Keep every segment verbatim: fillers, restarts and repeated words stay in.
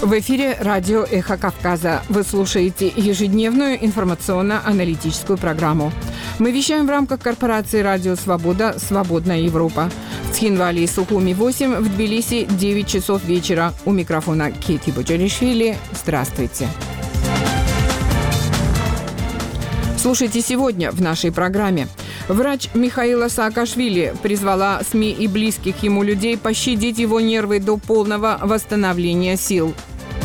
В эфире радио «Эхо Кавказа». Вы слушаете ежедневную информационно-аналитическую программу. Мы вещаем в рамках корпорации «Радио Свобода. Свободная Европа». В Цхинвале и Сухуми восемь, в Тбилиси девять часов вечера. У микрофона Кети Боджалишвили. Здравствуйте. Слушайте сегодня в нашей программе. Врач Михаила Саакашвили призвала СМИ и близких ему людей пощадить его нервы до полного восстановления сил.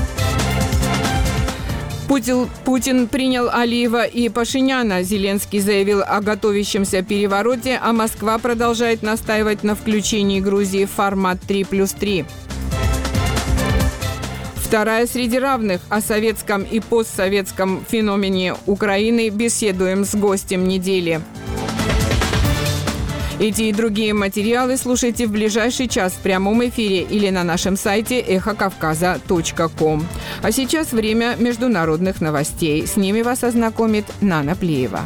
Путин, Путин принял Алиева и Пашиняна. Зеленский заявил о готовящемся перевороте, а Москва продолжает настаивать на включении Грузии в формат три плюс три. Вторая среди равных. О советском и постсоветском феномене Украины беседуем с гостем недели. Эти и другие материалы слушайте в ближайший час в прямом эфире или на нашем сайте эхо кавказа точка ком. А сейчас время международных новостей. С ними вас ознакомит Нана Плеева.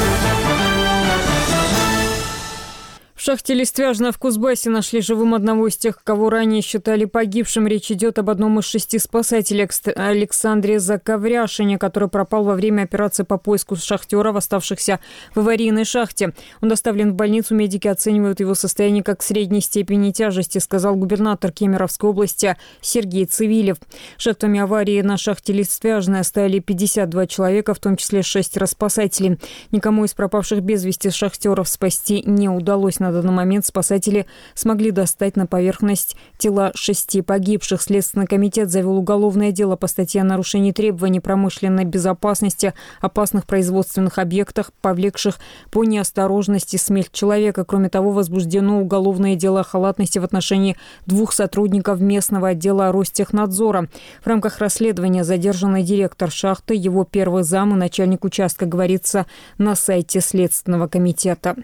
В шахте Листвяжная в Кузбассе нашли живым одного из тех, кого ранее считали погибшим. Речь идет об одном из шести спасателей, Александре Заковряшине, который пропал во время операции по поиску шахтеров, оставшихся в аварийной шахте. Он доставлен в больницу. Медики оценивают его состояние как средней степени тяжести, сказал губернатор Кемеровской области Сергей Цивилев. Жертвами аварии на шахте Листвяжная стали пятьдесят два человека, в том числе шестеро спасателей. Никому из пропавших без вести шахтеров спасти не удалось. На данный момент спасатели смогли достать на поверхность тела шести погибших. Следственный комитет завел уголовное дело по статье о нарушении требований промышленной безопасности, опасных производственных объектах, повлекших по неосторожности смерть человека. Кроме того, возбуждено уголовное дело о халатности в отношении двух сотрудников местного отдела Ростехнадзора. В рамках расследования задержанный директор шахты, его первый зам и начальник участка, говорится на сайте Следственного комитета.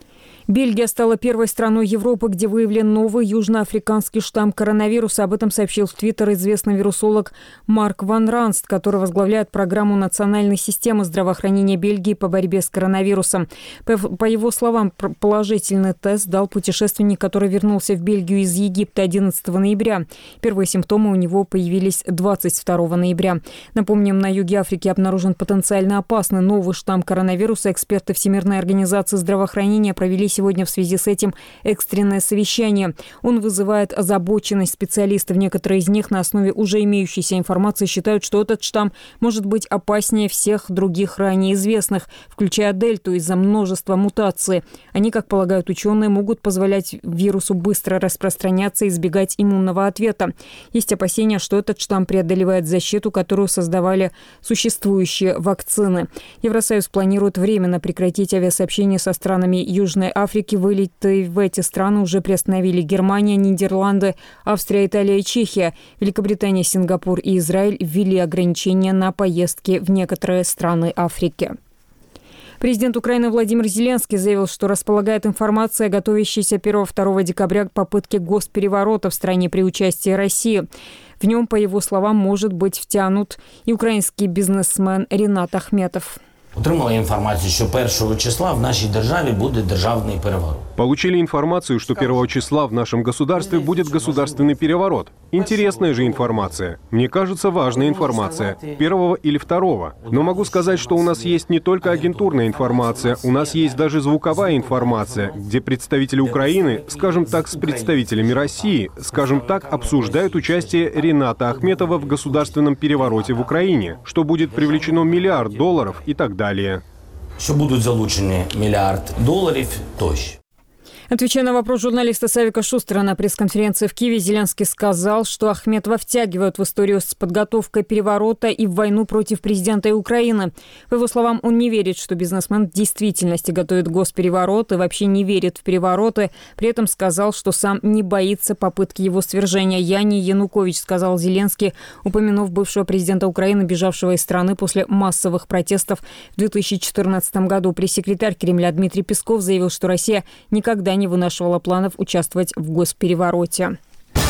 Бельгия стала первой страной Европы, где выявлен новый южноафриканский штамм коронавируса. Об этом сообщил в Твиттер известный вирусолог Марк Ван Ранст, который возглавляет программу национальной системы здравоохранения Бельгии по борьбе с коронавирусом. По его словам, положительный тест дал путешественник, который вернулся в Бельгию из Египта одиннадцатого ноября. Первые симптомы у него появились двадцать второго ноября. Напомним, на юге Африки обнаружен потенциально опасный новый штамм коронавируса. Эксперты Всемирной организации здравоохранения провели сегодня в связи с этим экстренное совещание. Он вызывает озабоченность специалистов. Некоторые из них на основе уже имеющейся информации считают, что этот штамм может быть опаснее всех других ранее известных, включая дельту, из-за множества мутаций. Они, как полагают ученые, могут позволять вирусу быстро распространяться и избегать иммунного ответа. Есть опасения, что этот штамм преодолевает защиту, которую создавали существующие вакцины. Евросоюз планирует временно прекратить авиасообщение со странами Южной Африки. Африки. Вылеты в эти страны уже приостановили Германия, Нидерланды, Австрия, Италия и Чехия. Великобритания, Сингапур и Израиль ввели ограничения на поездки в некоторые страны Африки. Президент Украины Владимир Зеленский заявил, что располагает информацией о готовящейся первого-второго декабря попытке госпереворота в стране при участии России. В нем, по его словам, может быть втянут и украинский бизнесмен Ринат Ахметов. Отримали інформацію, що першого числа в нашей державе будет державный переворот. Получили информацию, что первого числа в нашем государстве будет государственный переворот. Интересная же информация. Мне кажется, важная информация. Первого или второго. Но могу сказать, что у нас есть не только агентурная информация, у нас есть даже звуковая информация, где представители Украины, скажем так, с представителями России, скажем так, обсуждают участие Рината Ахметова в государственном перевороте в Украине, что будет привлечено миллиард долларов и так далее. Что будут залучены миллиард долларов, тощо. Отвечая на вопрос журналиста Савика Шустера на пресс-конференции в Киеве, Зеленский сказал, что Ахметова втягивают в историю с подготовкой переворота и в войну против президента Украины. По его словам, он не верит, что бизнесмен в действительности готовит госпереворот и вообще не верит в перевороты. При этом сказал, что сам не боится попытки его свержения. «Я не Янукович», сказал Зеленский, упомянув бывшего президента Украины, бежавшего из страны после массовых протестов в две тысячи четырнадцатом году. Пресс-секретарь Кремля Дмитрий Песков заявил, что Россия никогда не вынашивала планов участвовать в госперевороте.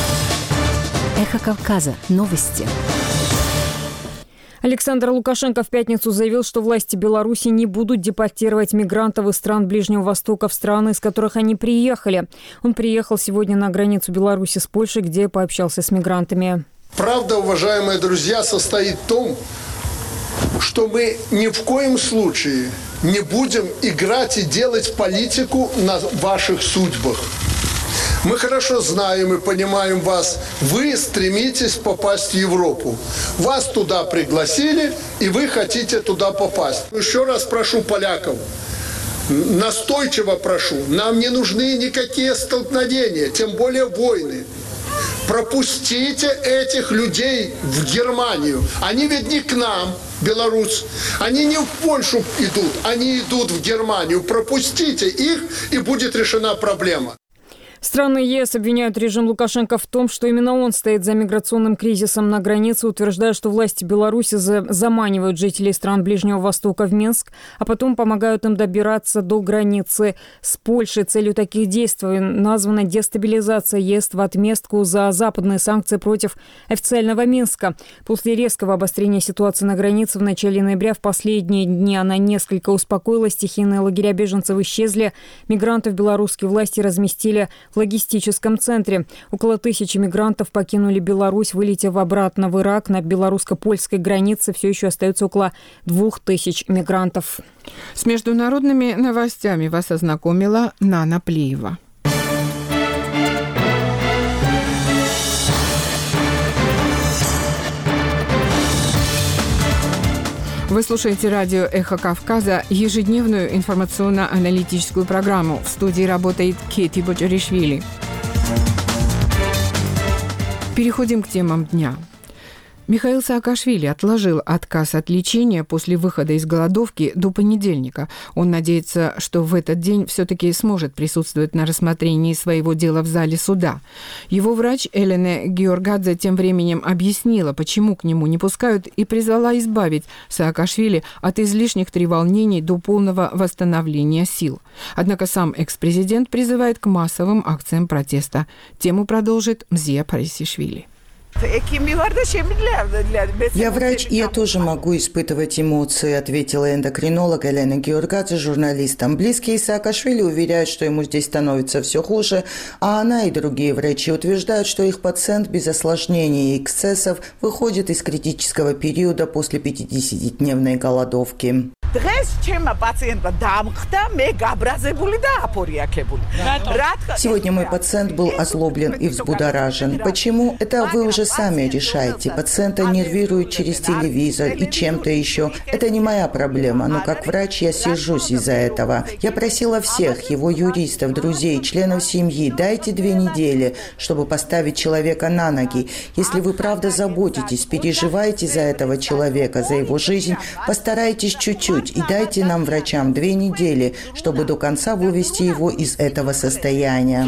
Эхо Кавказа. Новости. Александр Лукашенко в пятницу заявил, что власти Беларуси не будут депортировать мигрантов из стран Ближнего Востока в страны, из которых они приехали. Он приехал сегодня на границу Беларуси с Польшей, где пообщался с мигрантами. Правда, уважаемые друзья, состоит в том, что мы ни в коем случае не будем играть и делать политику на ваших судьбах. Мы хорошо знаем и понимаем вас. Вы стремитесь попасть в Европу. Вас туда пригласили, и вы хотите туда попасть. Еще раз прошу поляков, настойчиво прошу, нам не нужны никакие столкновения, тем более войны. Пропустите этих людей в Германию. Они ведь не к нам, Беларусь. Они не в Польшу идут, они идут в Германию. Пропустите их, и будет решена проблема. Страны ЕС обвиняют режим Лукашенко в том, что именно он стоит за миграционным кризисом на границе, утверждая, что власти Беларуси заманивают жителей стран Ближнего Востока в Минск, а потом помогают им добираться до границы с Польшей. Целью таких действий названа дестабилизация ЕС в отместку за западные санкции против официального Минска. После резкого обострения ситуации на границе в начале ноября в последние дни она несколько успокоилась. Стихийные лагеря беженцев исчезли. Мигрантов белорусские власти разместили в логистическом центре. Около тысячи мигрантов покинули Беларусь, вылетев обратно в Ирак. На белорусско-польской границе все еще остается около двух тысяч мигрантов. С международными новостями вас ознакомила Нана Плиева. Вы слушаете радио «Эхо Кавказа», ежедневную информационно-аналитическую программу. В студии работает Кети Боджаришвили. Переходим к темам дня. Михаил Саакашвили отложил отказ от лечения после выхода из голодовки до понедельника. Он надеется, что в этот день все-таки сможет присутствовать на рассмотрении своего дела в зале суда. Его врач Элена Георгадзе тем временем объяснила, почему к нему не пускают, и призвала избавить Саакашвили от излишних треволнений до полного восстановления сил. Однако сам экс-президент призывает к массовым акциям протеста. Тему продолжит Мзия Парисишвили. Я врач, и я тоже могу испытывать эмоции, ответила эндокринолог Элена Георгадзе журналистам. Близкие Саакашвили уверяют, что ему здесь становится все хуже, а она и другие врачи утверждают, что их пациент без осложнений и эксцессов выходит из критического периода после пятидесятидневной голодовки. Сегодня мой пациент был озлоблен и взбудоражен. Почему? Это вы уже сами решаете. Пациента нервируют через телевизор и чем-то еще. Это не моя проблема, но как врач я сержусь из-за этого. Я просила всех, его юристов, друзей, членов семьи, дайте две недели, чтобы поставить человека на ноги. Если вы правда заботитесь, переживаете за этого человека, за его жизнь, постарайтесь чуть-чуть и дайте нам, врачам, две недели, чтобы до конца вывести его из этого состояния.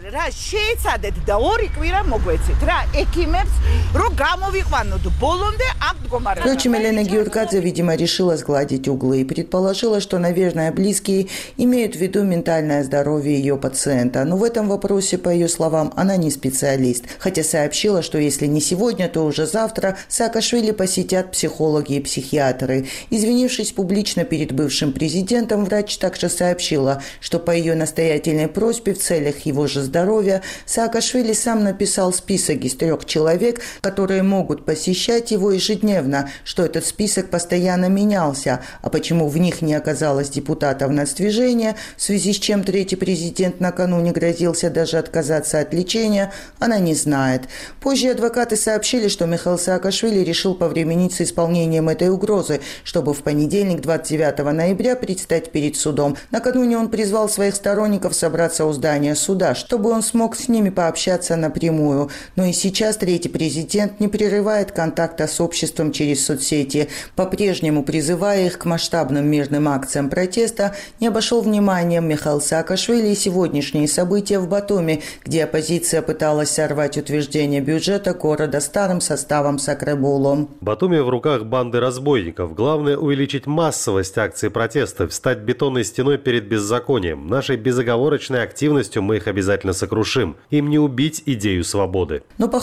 Впрочем, Елена Георгадзе, видимо, решила сгладить углы и предположила, что, наверное, близкие имеют в виду ментальное здоровье ее пациента. Но в этом вопросе, по ее словам, она не специалист. Хотя сообщила, что если не сегодня, то уже завтра Саакашвили посетят психологи и психиатры. Извинившись публично перед бывшим президентом, врач также сообщила, что по ее настоятельной просьбе в целях его же здоровья Саакашвили сам написал список из трех человек, которые могут посещать его ежедневно, что этот список постоянно менялся, а почему в них не оказалось депутатов нацдвижения, в связи с чем третий президент накануне грозился даже отказаться от лечения, она не знает. Позже адвокаты сообщили, что Михаил Саакашвили решил повременить с исполнением этой угрозы, чтобы в понедельник, двадцать девятого ноября, предстать перед судом. Накануне он призвал своих сторонников собраться у здания суда, чтобы он смог с ними пообщаться напрямую. Но и сейчас третий президент не прерывает контакта с обществом через соцсети, по-прежнему призывая их к масштабным мирным акциям протеста. Не обошел вниманием Михаил Саакашвили и сегодняшние события в Батуми, где оппозиция пыталась сорвать утверждение бюджета города старым составом Сакрабулу. Батуми в руках банды разбойников. Главное — увеличить массовость акций протеста, встать бетонной стеной перед беззаконием. Нашей безоговорочной активностью мы их обязательно сокрушим. Им не убить идею свободы. Но, похоже, его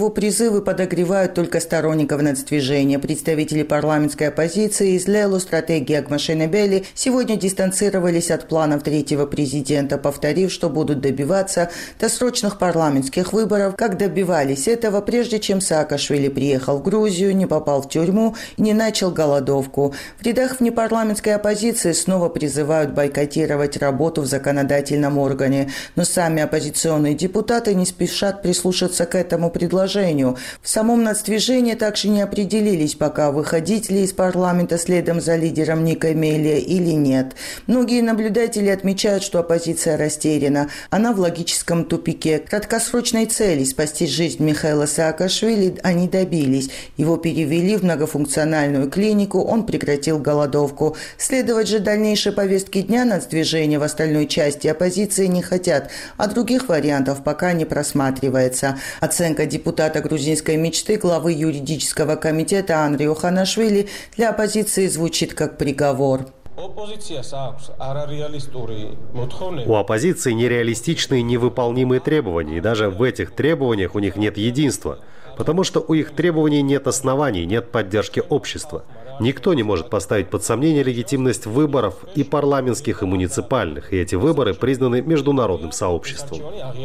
его призывы подогревают только сторонников нацдвижения. Представители парламентской оппозиции из Лело стратегии Агмашенебели сегодня дистанцировались от планов третьего президента, повторив, что будут добиваться досрочных парламентских выборов, как добивались этого, прежде чем Саакашвили приехал в Грузию, не попал в тюрьму и не начал голодовку. В рядах внепарламентской оппозиции снова призывают бойкотировать работу в законодательном органе, но сами оппозиционные депутаты не спешат прислушаться к этому предложению. В самом нацдвижении также не определились пока, выходить ли из парламента следом за лидером Ника Мелия или нет. Многие наблюдатели отмечают, что оппозиция растеряна. Она в логическом тупике. Краткосрочной цели спасти жизнь Михаила Саакашвили они добились. Его перевели в многофункциональную клинику, он прекратил голодовку. Следовать же дальнейшей повестке дня нацдвижения в остальной части оппозиции не хотят, а других вариантов пока не просматривается. Оценка депутата грузинской мечты, главы юридического комитета Андрио Ханашвили, для оппозиции звучит как приговор. У оппозиции нереалистичные, невыполнимые требования, и даже в этих требованиях у них нет единства, потому что у их требований нет оснований, нет поддержки общества. Никто не может поставить под сомнение легитимность выборов и парламентских, и муниципальных, и эти выборы признаны международным сообществом.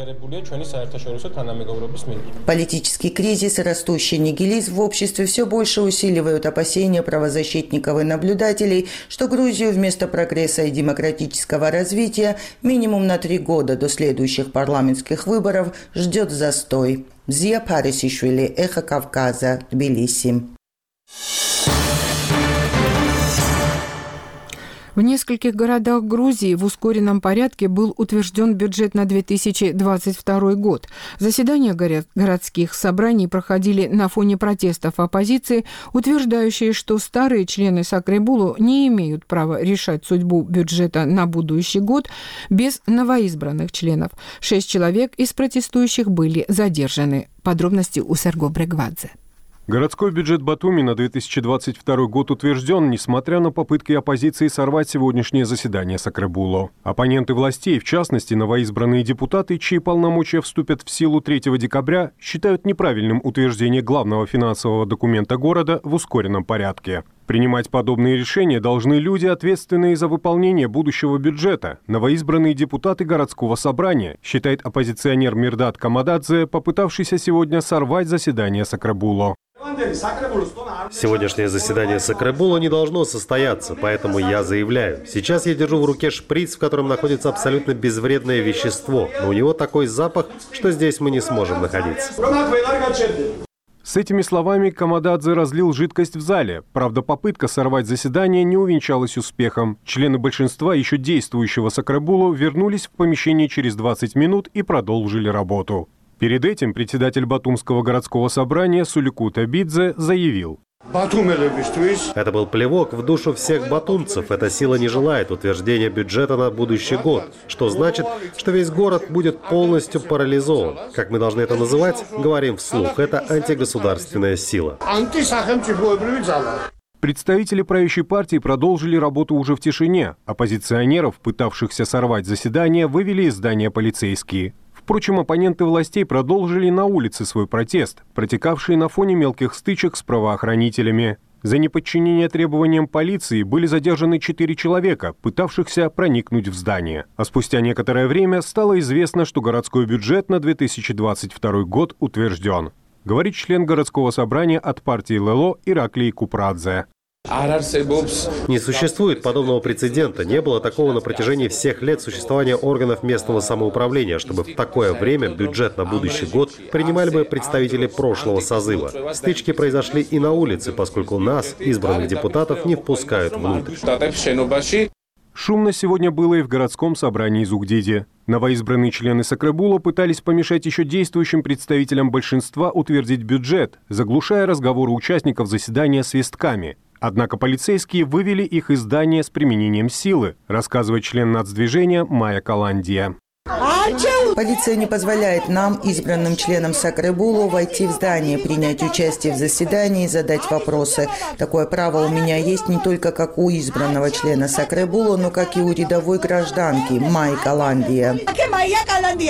Политический кризис и растущий нигилизм в обществе все больше усиливают опасения правозащитников и наблюдателей, что Грузию вместо прогресса и демократического развития минимум на три года до следующих парламентских выборов ждет застой. Зия Парисишвили, Эхо Кавказа, Тбилиси. В нескольких городах Грузии в ускоренном порядке был утвержден бюджет на две тысячи двадцать второй год. Заседания городских собраний проходили на фоне протестов оппозиции, утверждающие, что старые члены Сакребулу не имеют права решать судьбу бюджета на будущий год без новоизбранных членов. Шесть человек из протестующих были задержаны. Подробности у Серго Брегвадзе. Городской бюджет Батуми на две тысячи двадцать второй год утвержден, несмотря на попытки оппозиции сорвать сегодняшнее заседание Сакребулу. Оппоненты властей, в частности новоизбранные депутаты, чьи полномочия вступят в силу третьего декабря, считают неправильным утверждение главного финансового документа города в ускоренном порядке. Принимать подобные решения должны люди, ответственные за выполнение будущего бюджета, новоизбранные депутаты городского собрания, считает оппозиционер Мирдат Камададзе, попытавшийся сегодня сорвать заседание Сакребулу. Сегодняшнее заседание Сакребула не должно состояться, поэтому я заявляю. Сейчас я держу в руке шприц, в котором находится абсолютно безвредное вещество, но у него такой запах, что здесь мы не сможем находиться. С этими словами Камададзе разлил жидкость в зале. Правда, попытка сорвать заседание не увенчалась успехом. Члены большинства еще действующего Сакребулу вернулись в помещение через двадцать минут и продолжили работу. Перед этим председатель Батумского городского собрания Сулику Табидзе заявил: это был плевок в душу всех батумцев. Эта сила не желает утверждения бюджета на будущий год, что значит, что весь город будет полностью парализован. Как мы должны это называть? Говорим вслух. Это антигосударственная сила. Представители правящей партии продолжили работу уже в тишине. Оппозиционеров, пытавшихся сорвать заседание, вывели из здания полицейские. Впрочем, оппоненты властей продолжили на улице свой протест, протекавший на фоне мелких стычек с правоохранителями. За неподчинение требованиям полиции были задержаны четыре человека, пытавшихся проникнуть в здание. А спустя некоторое время стало известно, что городской бюджет на две тысячи двадцать второй год утвержден. Говорит член городского собрания от партии Лело Ираклий Купрадзе. Не существует подобного прецедента. Не было такого на протяжении всех лет существования органов местного самоуправления, чтобы в такое время бюджет на будущий год принимали бы представители прошлого созыва. Стычки произошли и на улице, поскольку нас, избранных депутатов, не впускают внутрь. Шумно сегодня было и в городском собрании Зугдиди. Новоизбранные члены Сакребула пытались помешать еще действующим представителям большинства утвердить бюджет, заглушая разговоры участников заседания свистками. Однако полицейские вывели их из здания с применением силы, рассказывает член нацдвижения Майя Каландия. Полиция не позволяет нам, избранным членам Сакребулу, войти в здание, принять участие в заседании и задать вопросы. Такое право у меня есть не только как у избранного члена Сакребулу, но как и у рядовой гражданки Майи Каландия.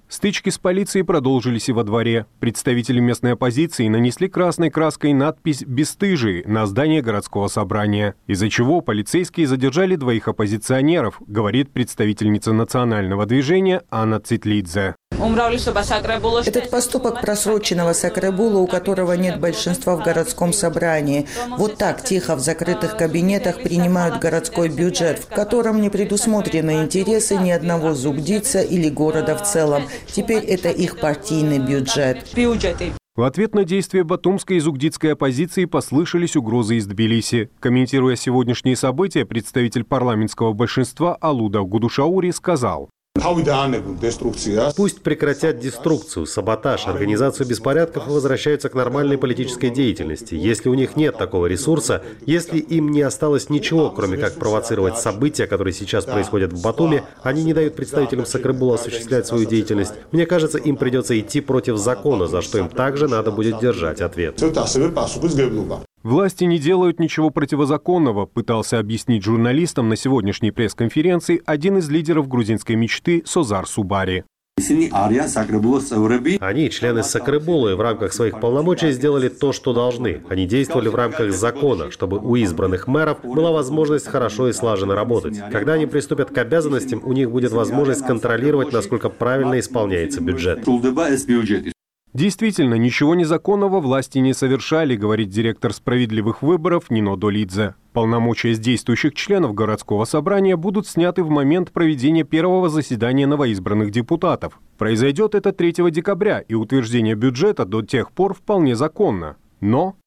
Стычки с полицией продолжились и во дворе. Представители местной оппозиции нанесли красной краской надпись «Бесстыжие» на здание городского собрания, из-за чего полицейские задержали двоих оппозиционеров, говорит представительница национального движения Анна Цитлидзе. Этот поступок просроченного Сакребула, у которого нет большинства в городском собрании. Вот так тихо в закрытых кабинетах принимают городской бюджет, в котором не предусмотрены интересы ни одного зугдийца или города в целом. Теперь это их партийный бюджет. В ответ на действия батумской и зугдитской оппозиции послышались угрозы из Тбилиси. Комментируя сегодняшние события, представитель парламентского большинства Алуда Гудушаури сказал: «Пусть прекратят деструкцию, саботаж, организацию беспорядков и возвращаются к нормальной политической деятельности. Если у них нет такого ресурса, если им не осталось ничего, кроме как провоцировать события, которые сейчас происходят в Батуми, они не дают представителям Сакребула осуществлять свою деятельность. Мне кажется, им придется идти против закона, за что им также надо будет держать ответ». Власти не делают ничего противозаконного, пытался объяснить журналистам на сегодняшней пресс-конференции один из лидеров грузинской мечты Созар Субари. Они, члены Сакребула, и в рамках своих полномочий сделали то, что должны. Они действовали в рамках закона, чтобы у избранных мэров была возможность хорошо и слаженно работать. Когда они приступят к обязанностям, у них будет возможность контролировать, насколько правильно исполняется бюджет. Действительно, ничего незаконного власти не совершали, говорит директор справедливых выборов Нино Долидзе. Полномочия с действующих членов городского собрания будут сняты в момент проведения первого заседания новоизбранных депутатов. Произойдет это третьего декабря, и утверждение бюджета до тех пор вполне законно. Но...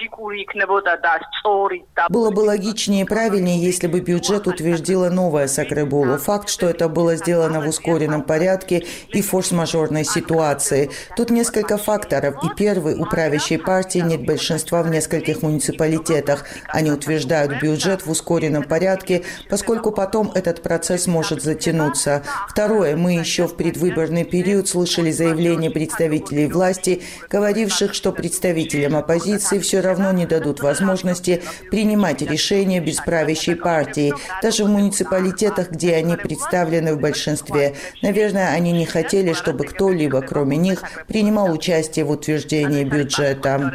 Было бы логичнее и правильнее, если бы бюджет утвердила новая Сакребула. Факт, что это было сделано в ускоренном порядке и форс-мажорной ситуации. Тут несколько факторов. И первый, у правящей партии нет большинства в нескольких муниципалитетах. Они утверждают бюджет в ускоренном порядке, поскольку потом этот процесс может затянуться. Второе, мы еще в предвыборный период слышали заявления представителей власти, говоривших, что представителям оппозиции все равно не дадут возможности принимать решения без правящей партии, даже в муниципалитетах, где они представлены в большинстве. Наверное, они не хотели, чтобы кто-либо, кроме них, принимал участие в утверждении бюджета.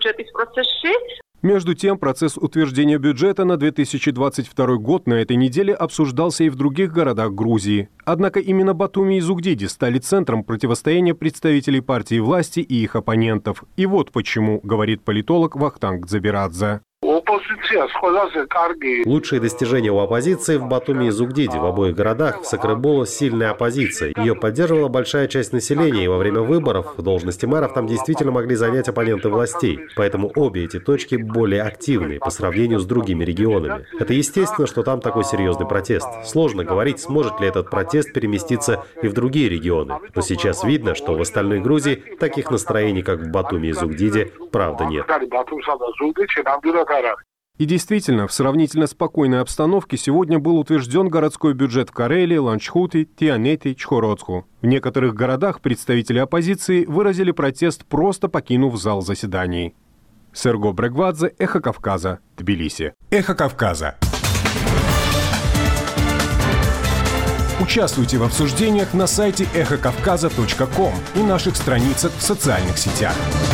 Между тем, процесс утверждения бюджета на две тысячи двадцать второй год на этой неделе обсуждался и в других городах Грузии. Однако именно Батуми и Зугдиди стали центром противостояния представителей партии власти и их оппонентов. И вот почему, говорит политолог Вахтанг Дзабирадзе. Лучшие достижения у оппозиции в Батуми и Зугдиди. В обоих городах в Сакребулу сильная оппозиция. Ее поддерживала большая часть населения, и во время выборов должности мэров там действительно могли занять оппоненты властей. Поэтому обе эти точки более активны по сравнению с другими регионами. Это естественно, что там такой серьезный протест. Сложно говорить, сможет ли этот протест переместиться и в другие регионы. Но сейчас видно, что в остальной Грузии таких настроений, как в Батуми и Зугдиди, правда нет. И действительно, в сравнительно спокойной обстановке сегодня был утвержден городской бюджет в Карелии, Ланчхуте, Тианете, Чхороцку. В некоторых городах представители оппозиции выразили протест, просто покинув зал заседаний. Серго Брегвадзе, Эхо Кавказа, Тбилиси. Эхо Кавказа. Участвуйте в обсуждениях на сайте эхо кавказа точка ком и наших страницах в социальных сетях.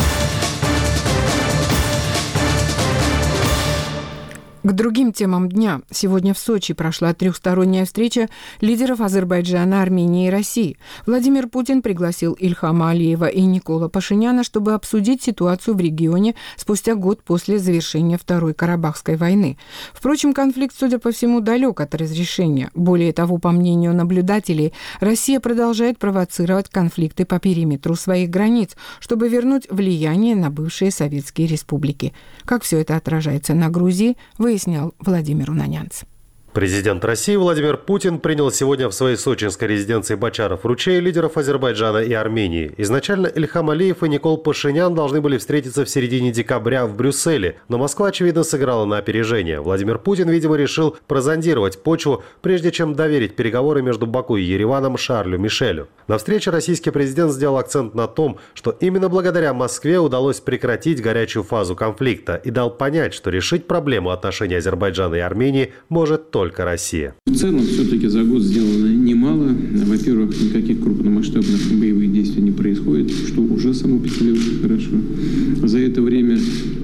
К другим темам дня. Сегодня в Сочи прошла трехсторонняя встреча лидеров Азербайджана, Армении и России. Владимир Путин пригласил Ильхама Алиева и Никола Пашиняна, чтобы обсудить ситуацию в регионе спустя год после завершения Второй Карабахской войны. Впрочем, конфликт, судя по всему, далек от разрешения. Более того, по мнению наблюдателей, Россия продолжает провоцировать конфликты по периметру своих границ, чтобы вернуть влияние на бывшие советские республики. Как все это отражается на Грузии, вы выяснял Владимир Унанянц. Президент России Владимир Путин принял сегодня в своей сочинской резиденции Бочаров-Ручей лидеров Азербайджана и Армении. Изначально Ильхам Алиев и Никол Пашинян должны были встретиться в середине декабря в Брюсселе, но Москва, очевидно, сыграла на опережение. Владимир Путин, видимо, решил прозондировать почву, прежде чем доверить переговоры между Баку и Ереваном Шарлю Мишелю. На встрече российский президент сделал акцент на том, что именно благодаря Москве удалось прекратить горячую фазу конфликта и дал понять, что решить проблему отношений Азербайджана и Армении может только только Россия. В целом, все-таки за год сделано немало. Во-первых, никаких крупномасштабных боевых действий не происходит, что уже само по себе очень хорошо. За это время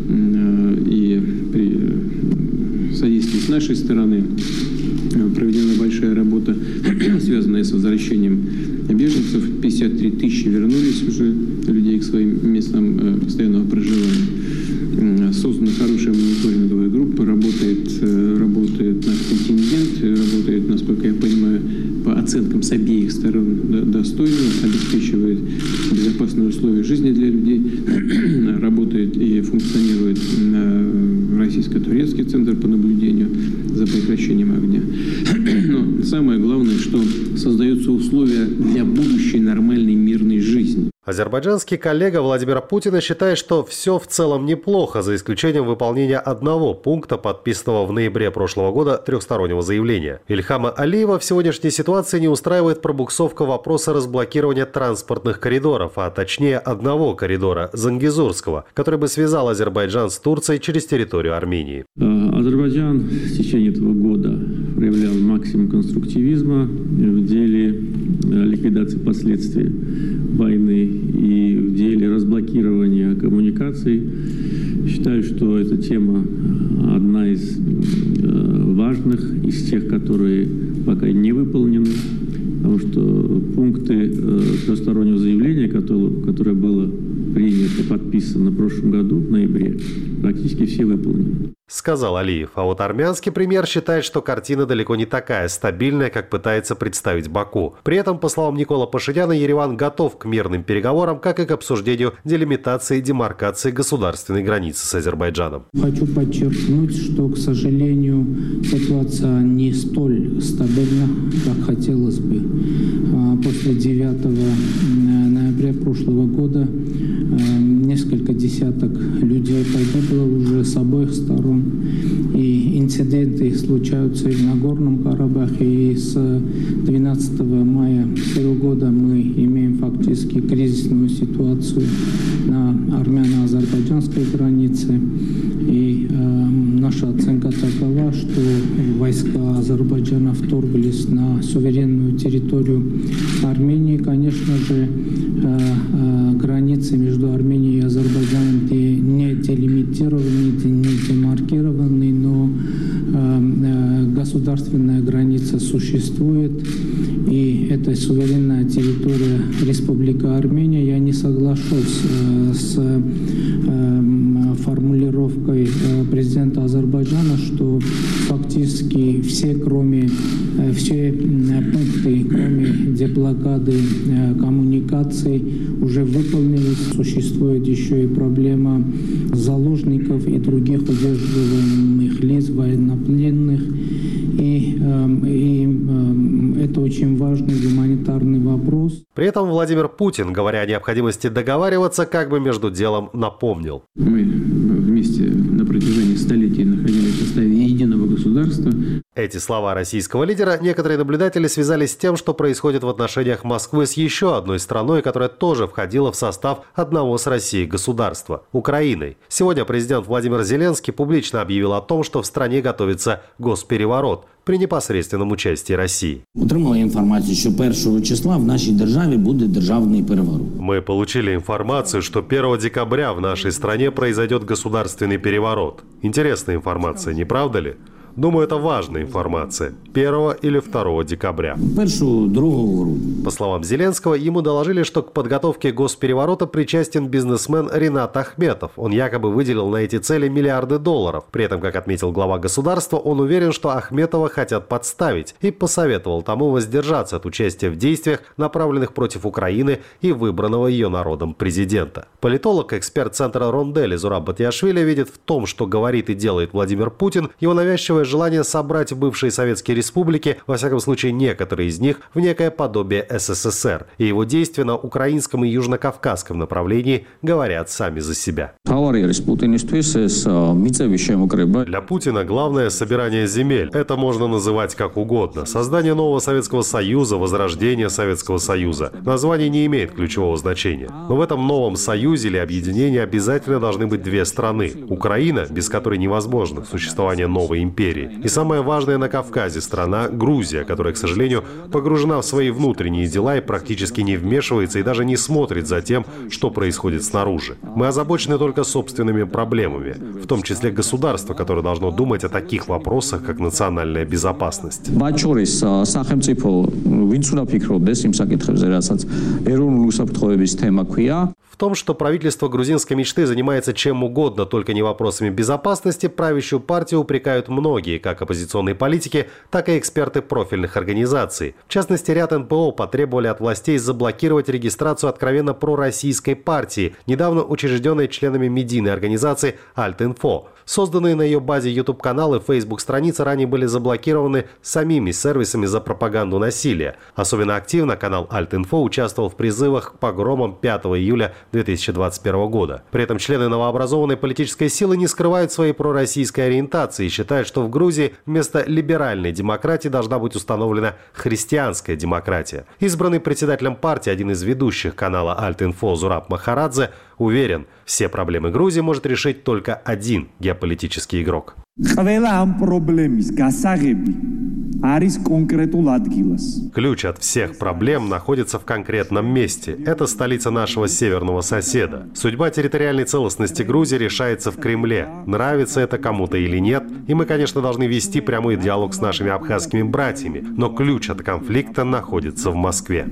и при содействии с нашей стороны проведена большая работа, связанная с возвращением беженцев. пятьдесят три тысячи вернулись уже людей к своим местам постоянного проживания. Создана хорошая мониторинговая группа, работает, работает наш контингент, работает, насколько я понимаю, по оценкам с обеих сторон достойно, обеспечивает безопасные условия жизни для людей, работает и функционирует российско-турецкий центр по наблюдению за прекращением огня. Но самое главное, что создаются условия для будущей нормальной мирной жизни. Азербайджанский коллега Владимира Путина считает, что все в целом неплохо, за исключением выполнения одного пункта, подписанного в ноябре прошлого года трехстороннего заявления. Ильхама Алиева в сегодняшней ситуации не устраивает пробуксовка вопроса разблокирования транспортных коридоров, а точнее одного коридора – Зангезурского, который бы связал Азербайджан с Турцией через территорию Армении. Азербайджан в течение этого года проявлял максимум конструктивизма в деле ликвидации последствий войны и в деле разблокирования коммуникаций. Считаю, что эта тема одна из важных, из тех, которые пока не выполнены, потому что пункты трехстороннего заявления, которое было принято, подписано в прошлом году, в ноябре, практически все выполнены. Сказал Алиев. А вот армянский премьер считает, что картина далеко не такая стабильная, как пытается представить Баку. При этом, по словам Никола Пашиняна, Ереван готов к мирным переговорам, как и к обсуждению делимитации и демаркации государственной границы с Азербайджаном. Хочу подчеркнуть, что, к сожалению, ситуация не столь стабильна, как хотелось бы. После девятого ноября прошлого года несколько десяток людей погибло уже с обоих сторон. И инциденты случаются и в Нагорном Карабахе. И с двенадцатого мая этого года мы имеем фактически кризисную ситуацию на армяно-азербайджанской границе. И э, наша оценка такова, что войска Азербайджана вторглись на суверенную территорию Армении. Конечно же, э, э, границы между Арменией и Азербайджаном не делимитированы, не демаркированы, но э, э, государственная граница существует, и это суверенная территория Республика Армения. Я не соглашусь э, с э, формулировкой э, президента Азербайджана, что фактически все, кроме э, все э, пункты, кроме деблокады э, коммуникаций, уже выполнились. Существует еще и проблема заложников и других удерживаемых лиц, военнопленных. И, э, и э, это очень важный гуманитарный вопрос. При этом Владимир Путин, говоря о необходимости договариваться, как бы между делом напомнил. Мы вместе на протяжении столетий находились в составе единого государства. Эти слова российского лидера некоторые наблюдатели связали с тем, что происходит в отношениях Москвы с еще одной страной, которая тоже входила в состав одного с Россией государства – Украиной. Сегодня президент Владимир Зеленский публично объявил о том, что в стране готовится госпереворот при непосредственном участии России. Отримали информацию, что первого числа в нашей державе будет державный переворот. Мы получили информацию, что первого декабря в нашей стране произойдет государственный переворот. Интересная информация, не правда ли? Думаю, это важная информация. первого или второго декабря. первого другого грудня. По словам Зеленского, ему доложили, что к подготовке госпереворота причастен бизнесмен Ринат Ахметов. Он якобы выделил на эти цели миллиарды долларов. При этом, как отметил глава государства, он уверен, что Ахметова хотят подставить, и посоветовал тому воздержаться от участия в действиях, направленных против Украины и выбранного ее народом президента. Политолог, эксперт центра Рондель Зураб Батиашвили видит в том, что говорит и делает Владимир Путин, его навязчивое желание собрать бывшие советские республики, во всяком случае некоторые из них, в некое подобие СССР. И его действия на украинском и южнокавказском направлении говорят сами за себя. Для Путина главное собирание земель. Это можно называть как угодно. Создание нового Советского Союза, возрождение Советского Союза. Название не имеет ключевого значения. Но в этом новом союзе или объединении обязательно должны быть две страны. Украина, без которой невозможно существование новой империи, сфере. И самое важное на Кавказе – страна Грузия, которая, к сожалению, погружена в свои внутренние дела и практически не вмешивается и даже не смотрит за тем, что происходит снаружи. Мы озабочены только собственными проблемами, в том числе государство, которое должно думать о таких вопросах, как национальная безопасность. В том, что правительство грузинской мечты занимается чем угодно, только не вопросами безопасности, правящую партию упрекают многие, как оппозиционные политики, так и эксперты профильных организаций. В частности, ряд эн пэ о потребовали от властей заблокировать регистрацию откровенно пророссийской партии, недавно учрежденной членами медийной организации «Альт-Инфо». Созданные на ее базе YouTube-каналы и Facebook-страницы ранее были заблокированы самими сервисами за пропаганду насилия. Особенно активно канал «Альт-Инфо» участвовал в призывах к погромам пятого июля две тысячи двадцать первого года. При этом члены новообразованной политической силы не скрывают своей пророссийской ориентации и считают, что в Грузии вместо либеральной демократии должна быть установлена христианская демократия. Избранный председателем партии, один из ведущих канала «Альт-Инфо» Зураб Махарадзе уверен, все проблемы Грузии может решить только один геополитический игрок. Ключ от всех проблем находится в конкретном месте. Это столица нашего северного соседа. Судьба территориальной целостности Грузии решается в Кремле. Нравится это кому-то или нет. И мы, конечно, должны вести прямой диалог с нашими абхазскими братьями. Но ключ от конфликта находится в Москве.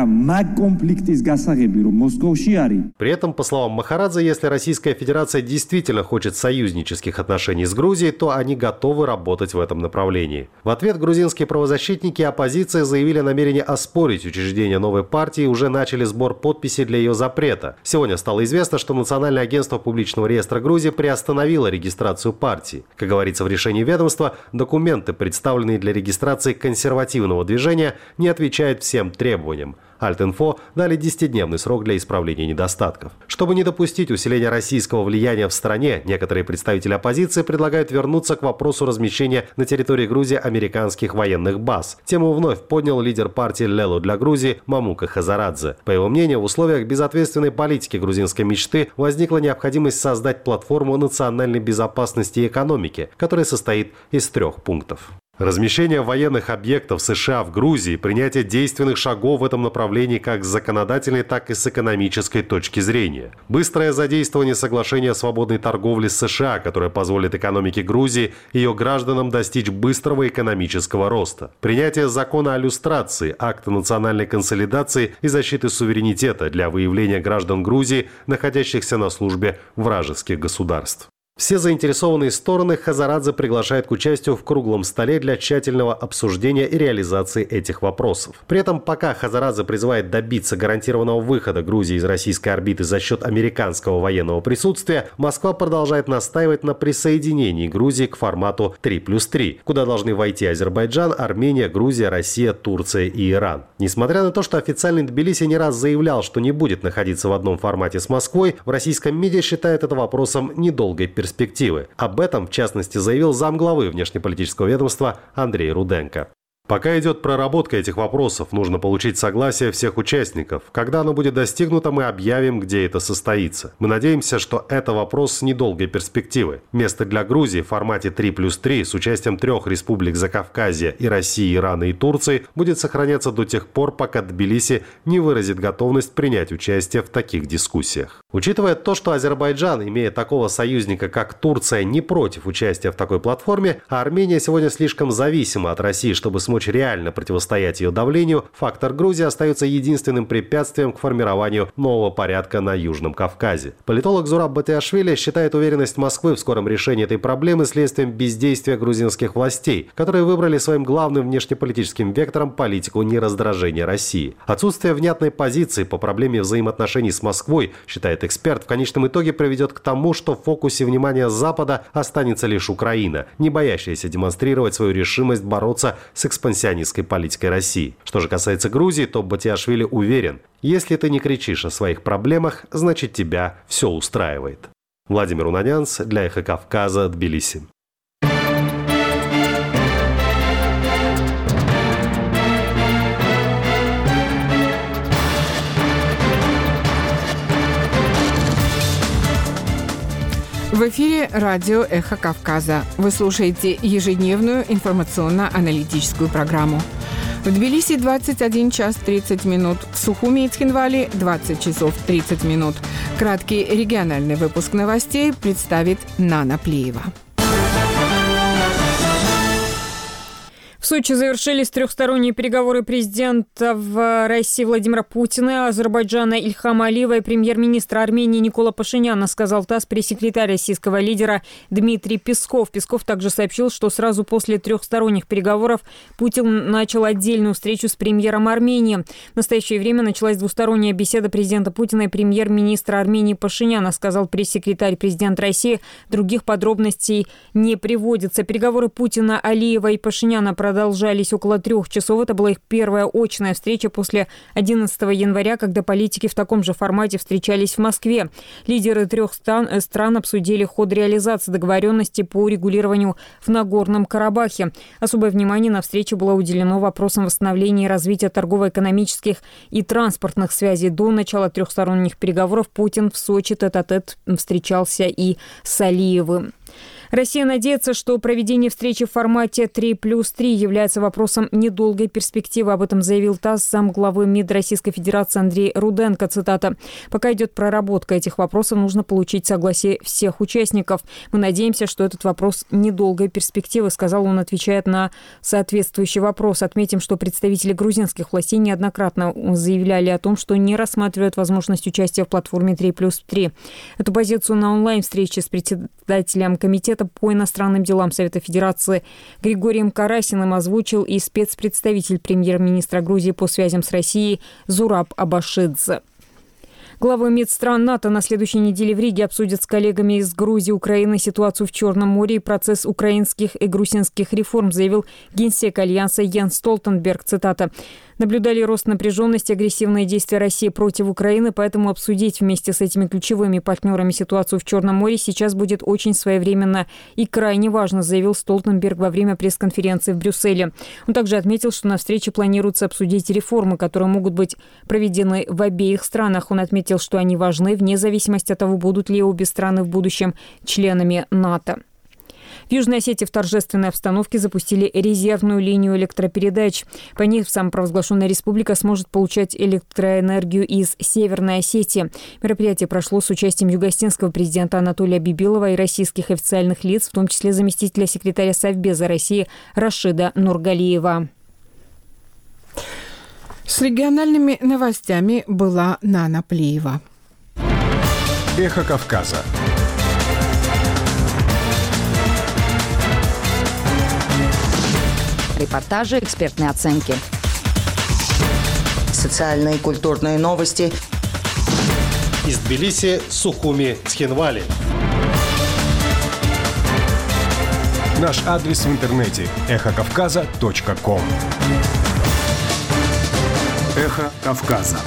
При этом, по словам Махарадзе, если Российская Федерация действительно хочет союзнических отношений с Грузией, то они готовы работать в этом направлении. В ответ грузинские правозащитники и оппозиция заявили о намерении оспорить учреждение новой партии и уже начали сбор подписей для ее запрета. Сегодня стало известно, что Национальное агентство публичного реестра Грузии приостановило регистрацию партии. Как говорится в решении ведомства, документы, представленные для регистрации консервативного движения, не отвечают всем требованиям. Альт-Инфо дали десятидневный срок для исправления недостатков. Чтобы не допустить усиления российского влияния в стране, некоторые представители оппозиции предлагают вернуться к вопросу размещения на территории Грузии американских военных баз. Тему вновь поднял лидер партии «Лелу для Грузии» Мамука Хазарадзе. По его мнению, в условиях безответственной политики грузинской мечты возникла необходимость создать платформу национальной безопасности и экономики, которая состоит из трех пунктов. Размещение военных объектов США в Грузии, принятие действенных шагов в этом направлении как с законодательной, так и с экономической точки зрения. Быстрое задействование соглашения о свободной торговле с США, которое позволит экономике Грузии и ее гражданам достичь быстрого экономического роста. Принятие закона о люстрации, акта национальной консолидации и защиты суверенитета для выявления граждан Грузии, находящихся на службе вражеских государств. Все заинтересованные стороны Хазарадзе приглашает к участию в круглом столе для тщательного обсуждения и реализации этих вопросов. При этом, пока Хазарадзе призывает добиться гарантированного выхода Грузии из российской орбиты за счет американского военного присутствия, Москва продолжает настаивать на присоединении Грузии к формату три плюс три, куда должны войти Азербайджан, Армения, Грузия, Россия, Турция и Иран. Несмотря на то, что официальный Тбилиси не раз заявлял, что не будет находиться в одном формате с Москвой, в российском МИДе считают это вопросом недолгой перспективы. перспективы. Об этом, в частности, заявил замглавы внешнеполитического ведомства Андрей Руденко. Пока идет проработка этих вопросов, нужно получить согласие всех участников. Когда оно будет достигнуто, мы объявим, где это состоится. Мы надеемся, что это вопрос с недолгой перспективы. Место для Грузии в формате три плюс три с участием трех республик Закавказья и России, Ирана и Турции будет сохраняться до тех пор, пока Тбилиси не выразит готовность принять участие в таких дискуссиях. Учитывая то, что Азербайджан, имея такого союзника, как Турция, не против участия в такой платформе, а Армения сегодня слишком зависима от России, чтобы смочь реально противостоять ее давлению, фактор Грузии остается единственным препятствием к формированию нового порядка на Южном Кавказе. Политолог Зураб Батиашвили считает уверенность Москвы в скором решении этой проблемы следствием бездействия грузинских властей, которые выбрали своим главным внешнеполитическим вектором политику нераздражения России. Отсутствие внятной позиции по проблеме взаимоотношений с Москвой, считает эксперт, в конечном итоге приведет к тому, что в фокусе внимания Запада останется лишь Украина, не боящаяся демонстрировать свою решимость бороться с экспансионистской политикой России. Что же касается Грузии, то Батиашвили уверен, если ты не кричишь о своих проблемах, значит тебя все устраивает. Владимир Унанянц для Эхо Кавказа, Тбилиси. В эфире радио «Эхо Кавказа». Вы слушаете ежедневную информационно-аналитическую программу. В Тбилиси двадцать один час тридцать минут, в Сухуми и Цхинвале двадцать часов тридцать минут. Краткий региональный выпуск новостей представит Нана Плиева. В Сочи завершились трехсторонние переговоры президентов России Владимира Путина, Азербайджана Ильхама Алиева и премьер-министра Армении Никола Пашиняна, сказал ТАСС пресс-секретарь российского лидера Дмитрий Песков. Песков также сообщил, что сразу после трехсторонних переговоров Путин начал отдельную встречу с премьером Армении. В настоящее время началась двусторонняя беседа президента Путина и премьер-министра Армении Пашиняна, сказал пресс-секретарь президента России. Других подробностей не приводится. Переговоры Путина, Алиева и Пашиняна продолжаются. Продолжались около трех часов. Это была их первая очная встреча после одиннадцатого января, когда политики в таком же формате встречались в Москве. Лидеры трех стран, стран обсудили ход реализации договоренности по урегулированию в Нагорном Карабахе. Особое внимание на встрече было уделено вопросам восстановления и развития торгово-экономических и транспортных связей. До начала трехсторонних переговоров Путин в Сочи тет-а-тет встречался и с Алиевым. Россия надеется, что проведение встречи в формате три плюс три является вопросом недолгой перспективы. Об этом заявил ТАСС замглавы МИД Российской Федерации Андрей Руденко. Цитата. «Пока идет проработка этих вопросов, нужно получить согласие всех участников. Мы надеемся, что этот вопрос недолгой перспективы», сказал он, отвечая на соответствующий вопрос. Отметим, что представители грузинских властей неоднократно заявляли о том, что не рассматривают возможность участия в платформе три плюс три. Эту позицию на онлайн-встрече с председателем комитета по иностранным делам Совета Федерации Григорием Карасиным озвучил и спецпредставитель премьер-министра Грузии по связям с Россией Зураб Абашидзе. Главы МИД стран НАТО на следующей неделе в Риге обсудят с коллегами из Грузии и Украины ситуацию в Черном море и процесс украинских и грузинских реформ, заявил генсек Альянса Йенс Столтенберг. Цитата. «Наблюдали рост напряженности, агрессивные действия России против Украины, поэтому обсудить вместе с этими ключевыми партнерами ситуацию в Черном море сейчас будет очень своевременно и крайне важно», заявил Столтенберг во время пресс-конференции в Брюсселе. Он также отметил, что на встрече планируется обсудить реформы, которые могут быть проведены в обеих странах. Он отметил, что они важны вне зависимости от того, будут ли обе страны в будущем членами НАТО. В Южной Осетии в торжественной обстановке запустили резервную линию электропередач. По ней самопровозглашенная республика сможет получать электроэнергию из Северной Осетии. Мероприятие прошло с участием югоостинского президента Анатолия Бибилова и российских официальных лиц, в том числе заместителя секретаря Совбеза России Рашида Нургалиева. С региональными новостями была Нана Плиева. Эхо Кавказа. Репортажи, экспертные оценки. Социальные и культурные новости. Из Тбилиси, Сухуми, Цхинвали. Наш адрес в интернете – эхо кавказа точка ком. Эхо Кавказа.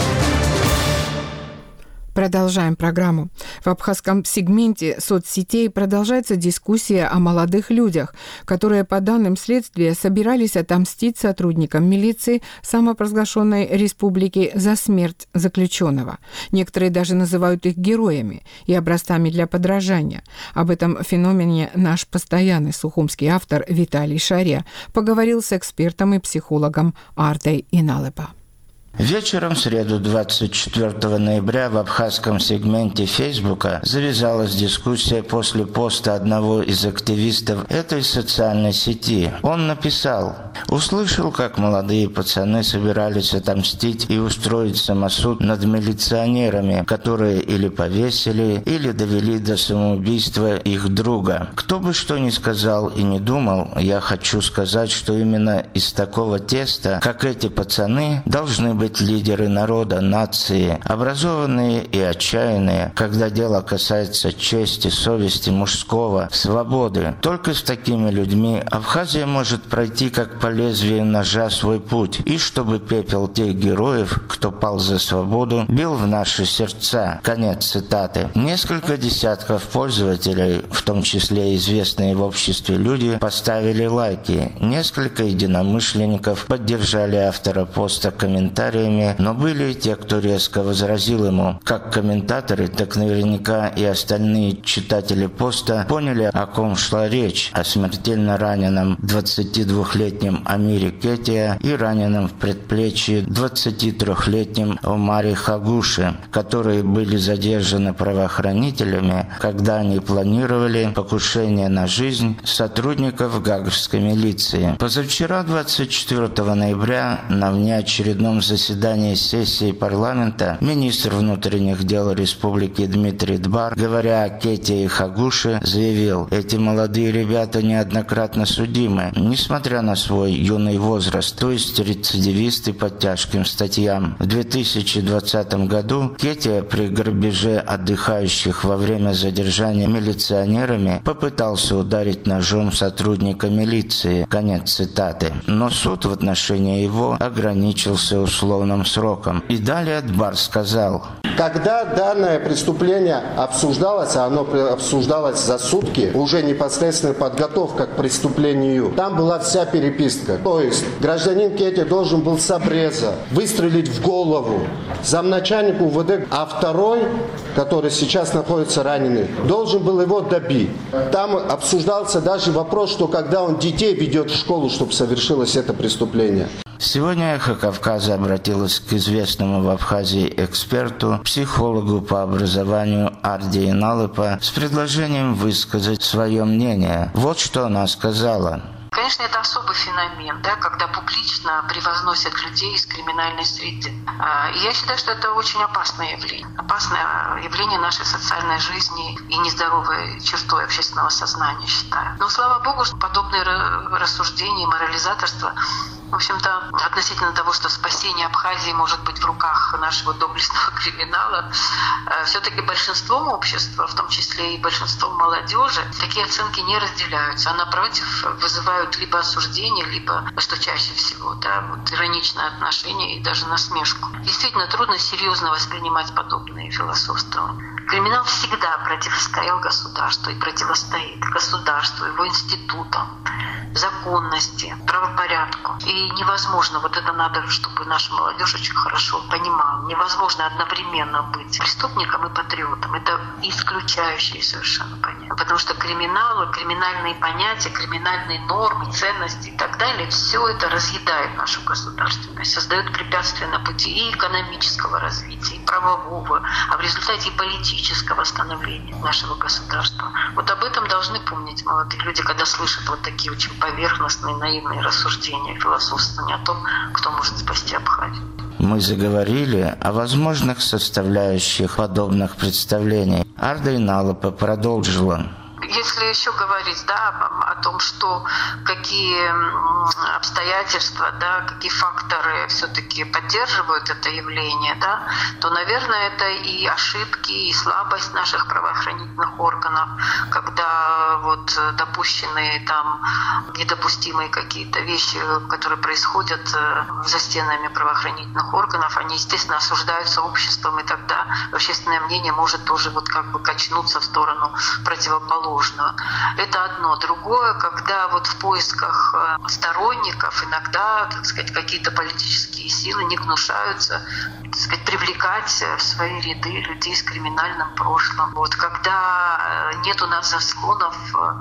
Продолжаем программу. В абхазском сегменте соцсетей продолжается дискуссия о молодых людях, которые, по данным следствия, собирались отомстить сотрудникам милиции самопровозглашенной республики за смерть заключенного. Некоторые даже называют их героями и образцами для подражания. Об этом феномене наш постоянный сухумский автор Виталий Шария поговорил с экспертом и психологом Ардой Иналепа. Вечером в среду двадцать четвёртого ноября в абхазском сегменте Фейсбука завязалась дискуссия после поста одного из активистов этой социальной сети. Он написал: «Услышал, как молодые пацаны собирались отомстить и устроить самосуд над милиционерами, которые или повесили, или довели до самоубийства их друга. Кто бы что ни сказал и не думал, я хочу сказать, что именно из такого теста, как эти пацаны, должны быть лидеры народа, нации, образованные и отчаянные, когда дело касается чести, совести, мужского, свободы. Только с такими людьми Абхазия может пройти как по лезвию ножа свой путь, и чтобы пепел тех героев, кто пал за свободу, бил в наши сердца». Конец цитаты. Несколько десятков пользователей, в том числе известные в обществе люди, поставили лайки. Несколько единомышленников поддержали автора поста комментариями комментариями, но были и те, кто резко возразил ему. Как комментаторы, так наверняка и остальные читатели поста поняли, о ком шла речь: о смертельно раненом двадцатидвухлетнем Амире Кетия и раненом в предплечье двадцатитрёхлетнем Омаре Хагуше, которые были задержаны правоохранителями, когда они планировали покушение на жизнь сотрудников гаагской милиции. Позавчера, двадцать четвёртого ноября, на внеочередном заседании сессии парламента, министр внутренних дел республики Дмитрий Дбар, говоря о Кетии и Хагуше, заявил: эти молодые ребята неоднократно судимы, несмотря на свой юный возраст, то есть рецидивисты по тяжким статьям. В две тысячи двадцатом году Кетия при грабеже отдыхающих во время задержания милиционерами попытался ударить ножом сотрудника милиции. Конец цитаты. Но суд в отношении его ограничился условным сроком. И далее Дбар сказал: когда данное преступление обсуждалось, а оно обсуждалось за сутки, уже непосредственно подготовка к преступлению, там была вся переписка. То есть гражданин Кетия должен был с обреза выстрелить в голову замначальнику УВД, а второй, который сейчас находится раненый, должен был его добить. Там обсуждался даже вопрос, что когда он детей ведет в школу, чтобы совершилось это преступление. Сегодня «Эхо Кавказа» обратилась к известному в Абхазии эксперту, психологу по образованию Арди Налыпа с предложением высказать свое мнение. Вот что она сказала. Конечно, это особый феномен, да, когда публично превозносят людей из криминальной среды. И я считаю, что это очень опасное явление. Опасное явление нашей социальной жизни и нездоровой чертой общественного сознания, считаю. Но, слава богу, что подобные рассуждения, морализаторство, в общем-то, относительно того, что спасение Абхазии может быть в руках нашего доблестного криминала, все-таки большинством общества, в том числе и большинством молодежи, такие оценки не разделяются, а напротив вызывают либо осуждение, либо, что чаще всего, да, вот, ироничное отношение и даже насмешку. Действительно, трудно серьезно воспринимать подобные философствования. Криминал всегда противостоял государству и противостоит государству, его институтам, законности, правопорядку. И невозможно, вот это надо, чтобы наша молодежь очень хорошо понимала, невозможно одновременно быть преступником и патриотом. Это исключающие совершенно понятия. Потому что криминал, криминальные понятия, криминальные нормы, ценности и так далее, все это разъедает нашу государственность, создает препятствия на пути и экономического развития, и правового, а в результате и политического становления нашего государства. Вот об этом должны помнить молодые люди, когда слышат вот такие очень поверхностные, наивные рассуждения, философствования о том, кто может спасти Абхазию. Мы заговорили о возможных составляющих подобных представлений. Арда Налыпа продолжила. Если еще говорить, да, о том, что какие обстоятельства, да, какие факторы все-таки поддерживают это явление, да, то, наверное, это и ошибки, и слабость наших правоохранительных органов, когда вот допущенные там недопустимые какие-то вещи, которые происходят за стенами правоохранительных органов, они, естественно, осуждаются обществом, и тогда общественное мнение может тоже вот как бы качнуться в сторону противоположного. Это одно. Другое, когда вот в поисках сторонников иногда, так сказать, какие-то политические силы не гнушаются, так сказать, привлекать в свои ряды людей с криминальным прошлым. Вот когда нет у нас заслонов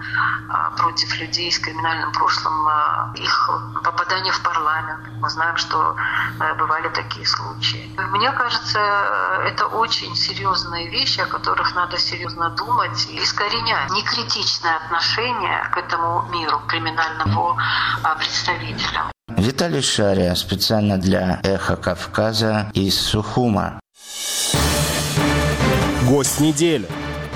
против людей с криминальным прошлым, их попадание в парламент. Мы знаем, что бывали такие случаи. Мне кажется, это очень серьезные вещи, о которых надо серьезно думать и искоренять. Некритичное отношение к этому миру, к криминальному представителю. Виталий Шария специально для «Эхо Кавказа» из Сухума. Гость недели.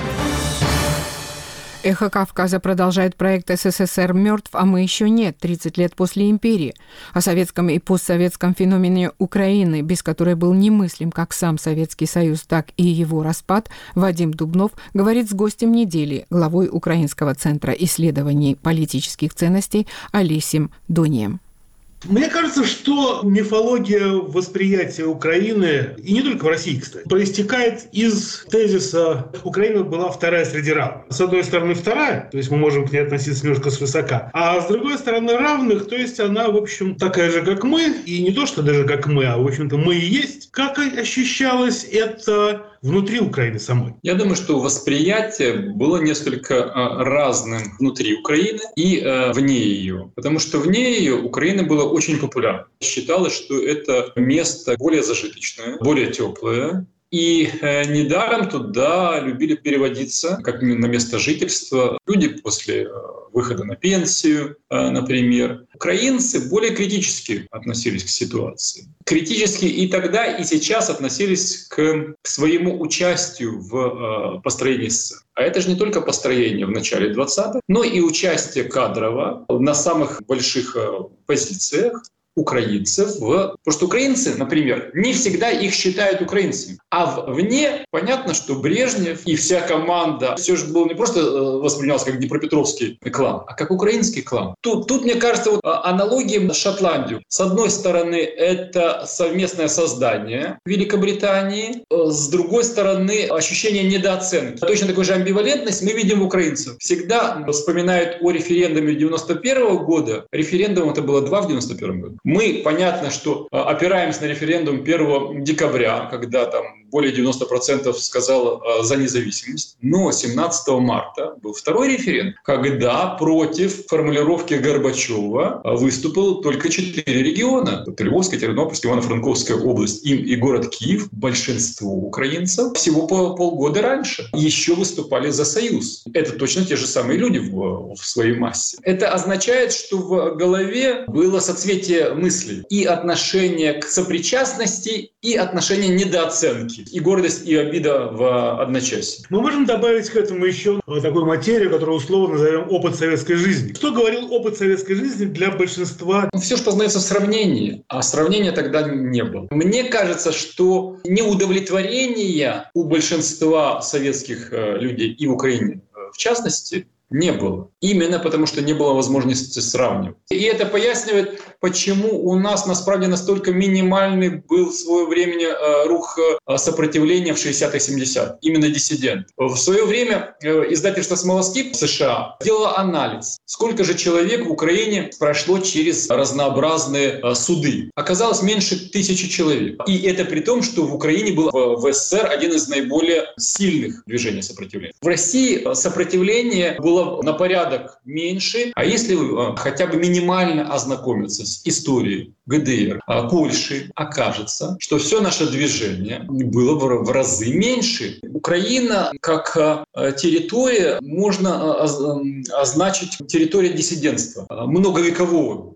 «Эхо Кавказа» продолжает проект «СССР мертв, а мы еще нет. тридцать лет после империи». О советском и постсоветском феномене Украины, без которой был немыслим как сам Советский Союз, так и его распад, Вадим Дубнов говорит с гостем недели, главой Украинского центра исследований политических ценностей Олесем Донием. Мне кажется, что мифология восприятия Украины, и не только в России, кстати, проистекает из тезиса «Украина была вторая среди равных». С одной стороны, вторая, то есть мы можем к ней относиться немножко свысока, а с другой стороны, равных, то есть она, в общем, такая же, как мы, и не то, что даже как мы, а, в общем-то, мы и есть. Как ощущалось это внутри Украины самой? Я думаю, что восприятие было несколько разным внутри Украины и вне ее. Потому что вне ее Украина была очень популярна. Считалось, что это место более зажиточное, более теплое. И э, недаром туда любили переводиться, как на место жительства, люди после э, выхода на пенсию, э, например. Украинцы более критически относились к ситуации. Критически и тогда, и сейчас относились к, к своему участию в э, построении СССР. А это же не только построение в начале двадцатых, но и участие кадрово на самых больших э, позициях украинцев. В... Потому что украинцы, например, не всегда их считают украинцами. А вне понятно, что Брежнев и вся команда все же был не просто воспринимался как Днепропетровский клан, а как украинский клан. Тут, тут мне кажется, вот аналогия с Шотландией. С одной стороны, это совместное создание Великобритании. С другой стороны, ощущение недооценки. Точно такую же амбивалентность мы видим в украинцах. Всегда вспоминают о референдуме девяносто первого года. Референдум это было два в девяносто первом году. Мы, понятно, что опираемся на референдум первого декабря, когда там более девяносто процентов сказало за независимость. Но семнадцатого марта был второй референдум, когда против формулировки Горбачева выступил только четыре региона. Это Львовская, Тернопольская, Ивано-Франковская область и, и город Киев. Большинство украинцев всего по полгода раньше еще выступали за союз. Это точно те же самые люди в, в своей массе. Это означает, что в голове было соцветие мыслей и отношение к сопричастности, и отношение недооценки. И гордость, и обида в одночасье. Мы можем добавить к этому еще такую материю, которую условно назовем опыт советской жизни. Что говорил опыт советской жизни для большинства? Все, что познается в сравнении, а сравнения тогда не было. Мне кажется, что неудовлетворения у большинства советских людей и в Украине, в частности, не было. Именно потому, что не было возможности сравнивать. И это поясняет, почему у нас насправді настолько минимальный был в свое время рух сопротивления в шестидесятых-семидесятых, именно диссидент. В свое время издательство «Смолоскип» в США делало анализ, сколько же человек в Украине прошло через разнообразные суды. Оказалось меньше тысячи человек. И это при том, что в Украине был в СССР один из наиболее сильных движений сопротивления. В России сопротивление было на порядок меньше, а если хотя бы минимально ознакомиться с историей ГДР, Польши, окажется, что все наше движение было в разы меньше. Украина как территория можно означить территория диссидентства, многовекового.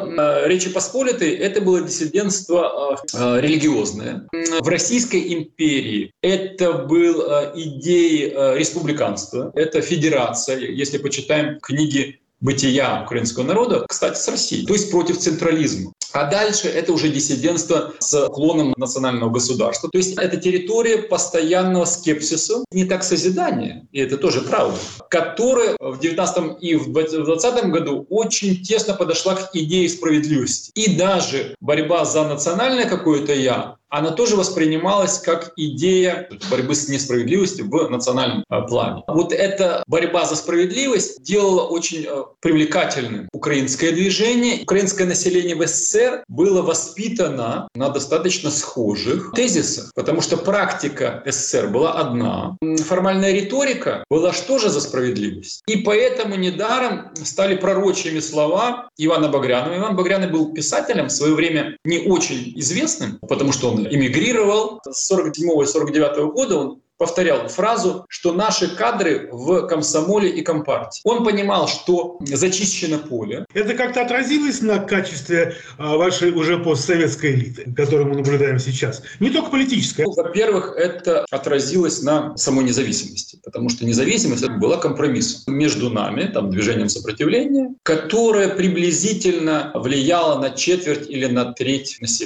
В Речи Посполитой это было диссидентство религиозное. В Российской империи это был идеи республиканства, это федерация, если почитаем книги бытия украинского народа, кстати, с Россией, то есть против централизма. А дальше это уже диссидентство с уклоном национального государства. То есть это территория постоянного скепсиса, не так созидания, и это тоже правда, которая в девятнадцатом и в двадцатом году очень тесно подошла к идее справедливости. И даже борьба за национальное какое-то «я», она тоже воспринималась как идея борьбы с несправедливостью в национальном плане. Вот эта борьба за справедливость делала очень привлекательным украинское движение. Украинское население в СССР было воспитано на достаточно схожих тезисах, потому что практика СССР была одна. Формальная риторика была что же за справедливость. И поэтому недаром стали пророчьими слова Ивана Багрянова. Иван Багряный был писателем, в свое время не очень известным, потому что он эмигрировал. С сорок седьмого и сорок девятого года он повторял фразу, что наши кадры в комсомоле и компартии. Он понимал, что зачищено поле. Это как-то отразилось на качестве вашей уже постсоветской элиты, которую мы наблюдаем сейчас? Не только политической. Ну, во-первых, это отразилось на самой независимости, потому что независимость была компромиссом между нами, там, движением сопротивления, которое приблизительно влияло на четверть или на треть населения.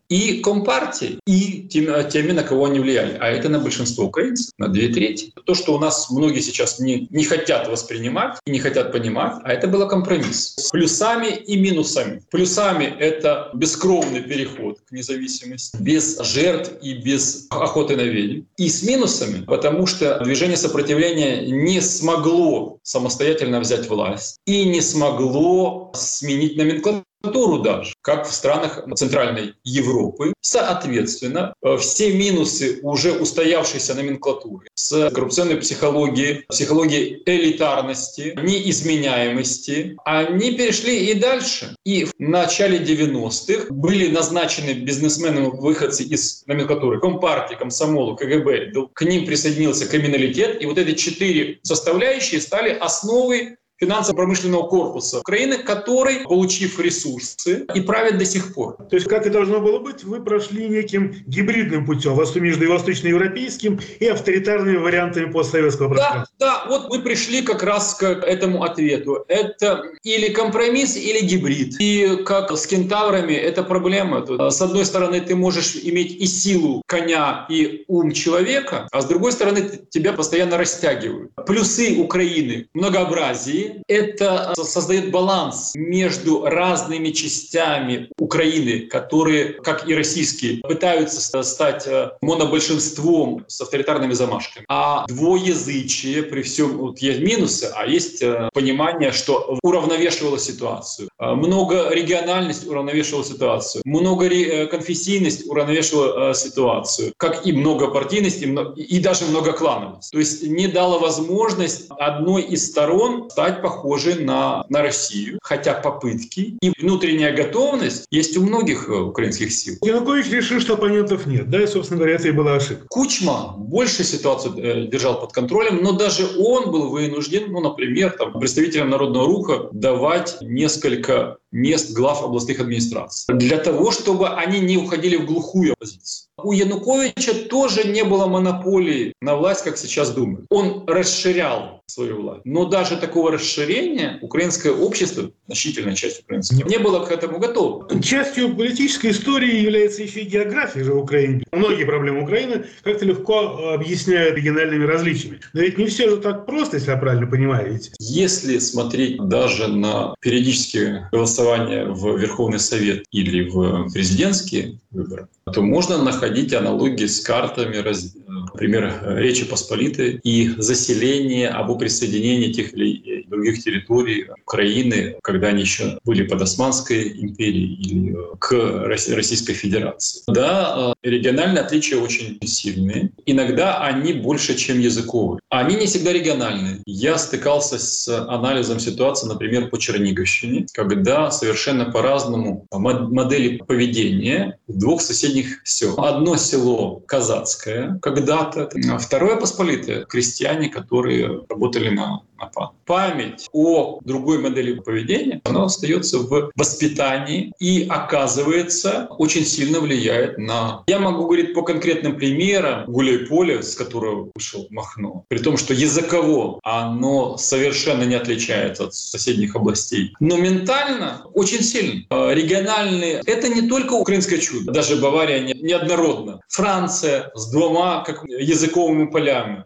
и Компартией, и теми, теми, на кого они влияли. А это на большинство украинцев, на две трети. То, что у нас многие сейчас не, не хотят воспринимать и не хотят понимать, а это был компромисс. С плюсами и минусами. Плюсами — это бескровный переход к независимости, без жертв и без охоты на ведьм. И с минусами, потому что движение сопротивления не смогло самостоятельно взять власть и не смогло сменить номенклатуру даже, как в странах Центральной Европы. Соответственно, все минусы уже устоявшейся номенклатуры с коррупционной психологией, психологией элитарности, неизменяемости, они перешли и дальше. И в начале девяностых были назначены бизнесменами-выходцы из номенклатуры Компартии, Комсомола, КГБ. К ним присоединился криминалитет, и вот эти четыре составляющие стали основой финансово-промышленного корпуса Украины, который, получив ресурсы, и правит до сих пор. То есть, как и должно было быть, вы прошли неким гибридным путем между восточноевропейским и авторитарными вариантами постсоветского пространства. Да, да, вот мы пришли как раз к этому ответу. Это или компромисс, или гибрид. И как с кентаврами, это проблема. С одной стороны, ты можешь иметь и силу коня, и ум человека, а с другой стороны, тебя постоянно растягивают. Плюсы Украины — многообразие. Это создает баланс между разными частями Украины, которые, как и российские, пытаются стать монобольшинством с авторитарными замашками. А двуязычие, при всем, вот есть минусы, а есть понимание, что уравновешивало ситуацию. Многорегиональность уравновешивала ситуацию. Многоконфессийность уравновешивала ситуацию. Как и многопартийность, и, много, и даже многоклановость. То есть не дала возможность одной из сторон стать похожи на, на Россию, хотя попытки и внутренняя готовность есть у многих украинских сил. Янукович решил, что оппонентов нет, да, и, собственно говоря, это и была ошибка. Кучма больше ситуацию э, держал под контролем, но даже он был вынужден, ну, например, там, представителям Народного Руха давать несколько мест глав областных администраций для того, чтобы они не уходили в глухую оппозицию. У Януковича тоже не было монополии на власть, как сейчас думают. Он расширял свою власть. Но даже такого расширения украинское общество, значительная часть украинцев, не было к этому готово. Частью политической истории является еще и география же в Украине. Многие проблемы Украины как-то легко объясняют региональными различиями. Но ведь не все же так просто, если я правильно понимаю. Ведь. Если смотреть даже на периодические голосования в Верховный Совет или в президентские выборы, то можно находить аналогии с картами, например, Речи Посполитой и заселение об присоединении тех или других территорий Украины, когда они еще были под Османской империей или к Российской Федерации. Да, региональные отличия очень сильные. Иногда они больше, чем языковые. Они не всегда региональные. Я стыкался с анализом ситуации, например, по Черниговщине, когда совершенно по-разному модели поведения в двух соседних селах. Одно село казацкое когда-то, а второе посполитое — крестьяне, которые работали на, на пан. Память о другой модели поведения, она остается в воспитании и, оказывается, очень сильно влияет на... Я могу говорить по конкретным примерам. Гуляйполе, с которого вышел Махно, при том, что языково оно совершенно не отличается от соседних областей, но ментально очень сильно. Региональные — это не только украинское чудо, даже Бавария неоднородна. Франция с двумя как языковыми полями,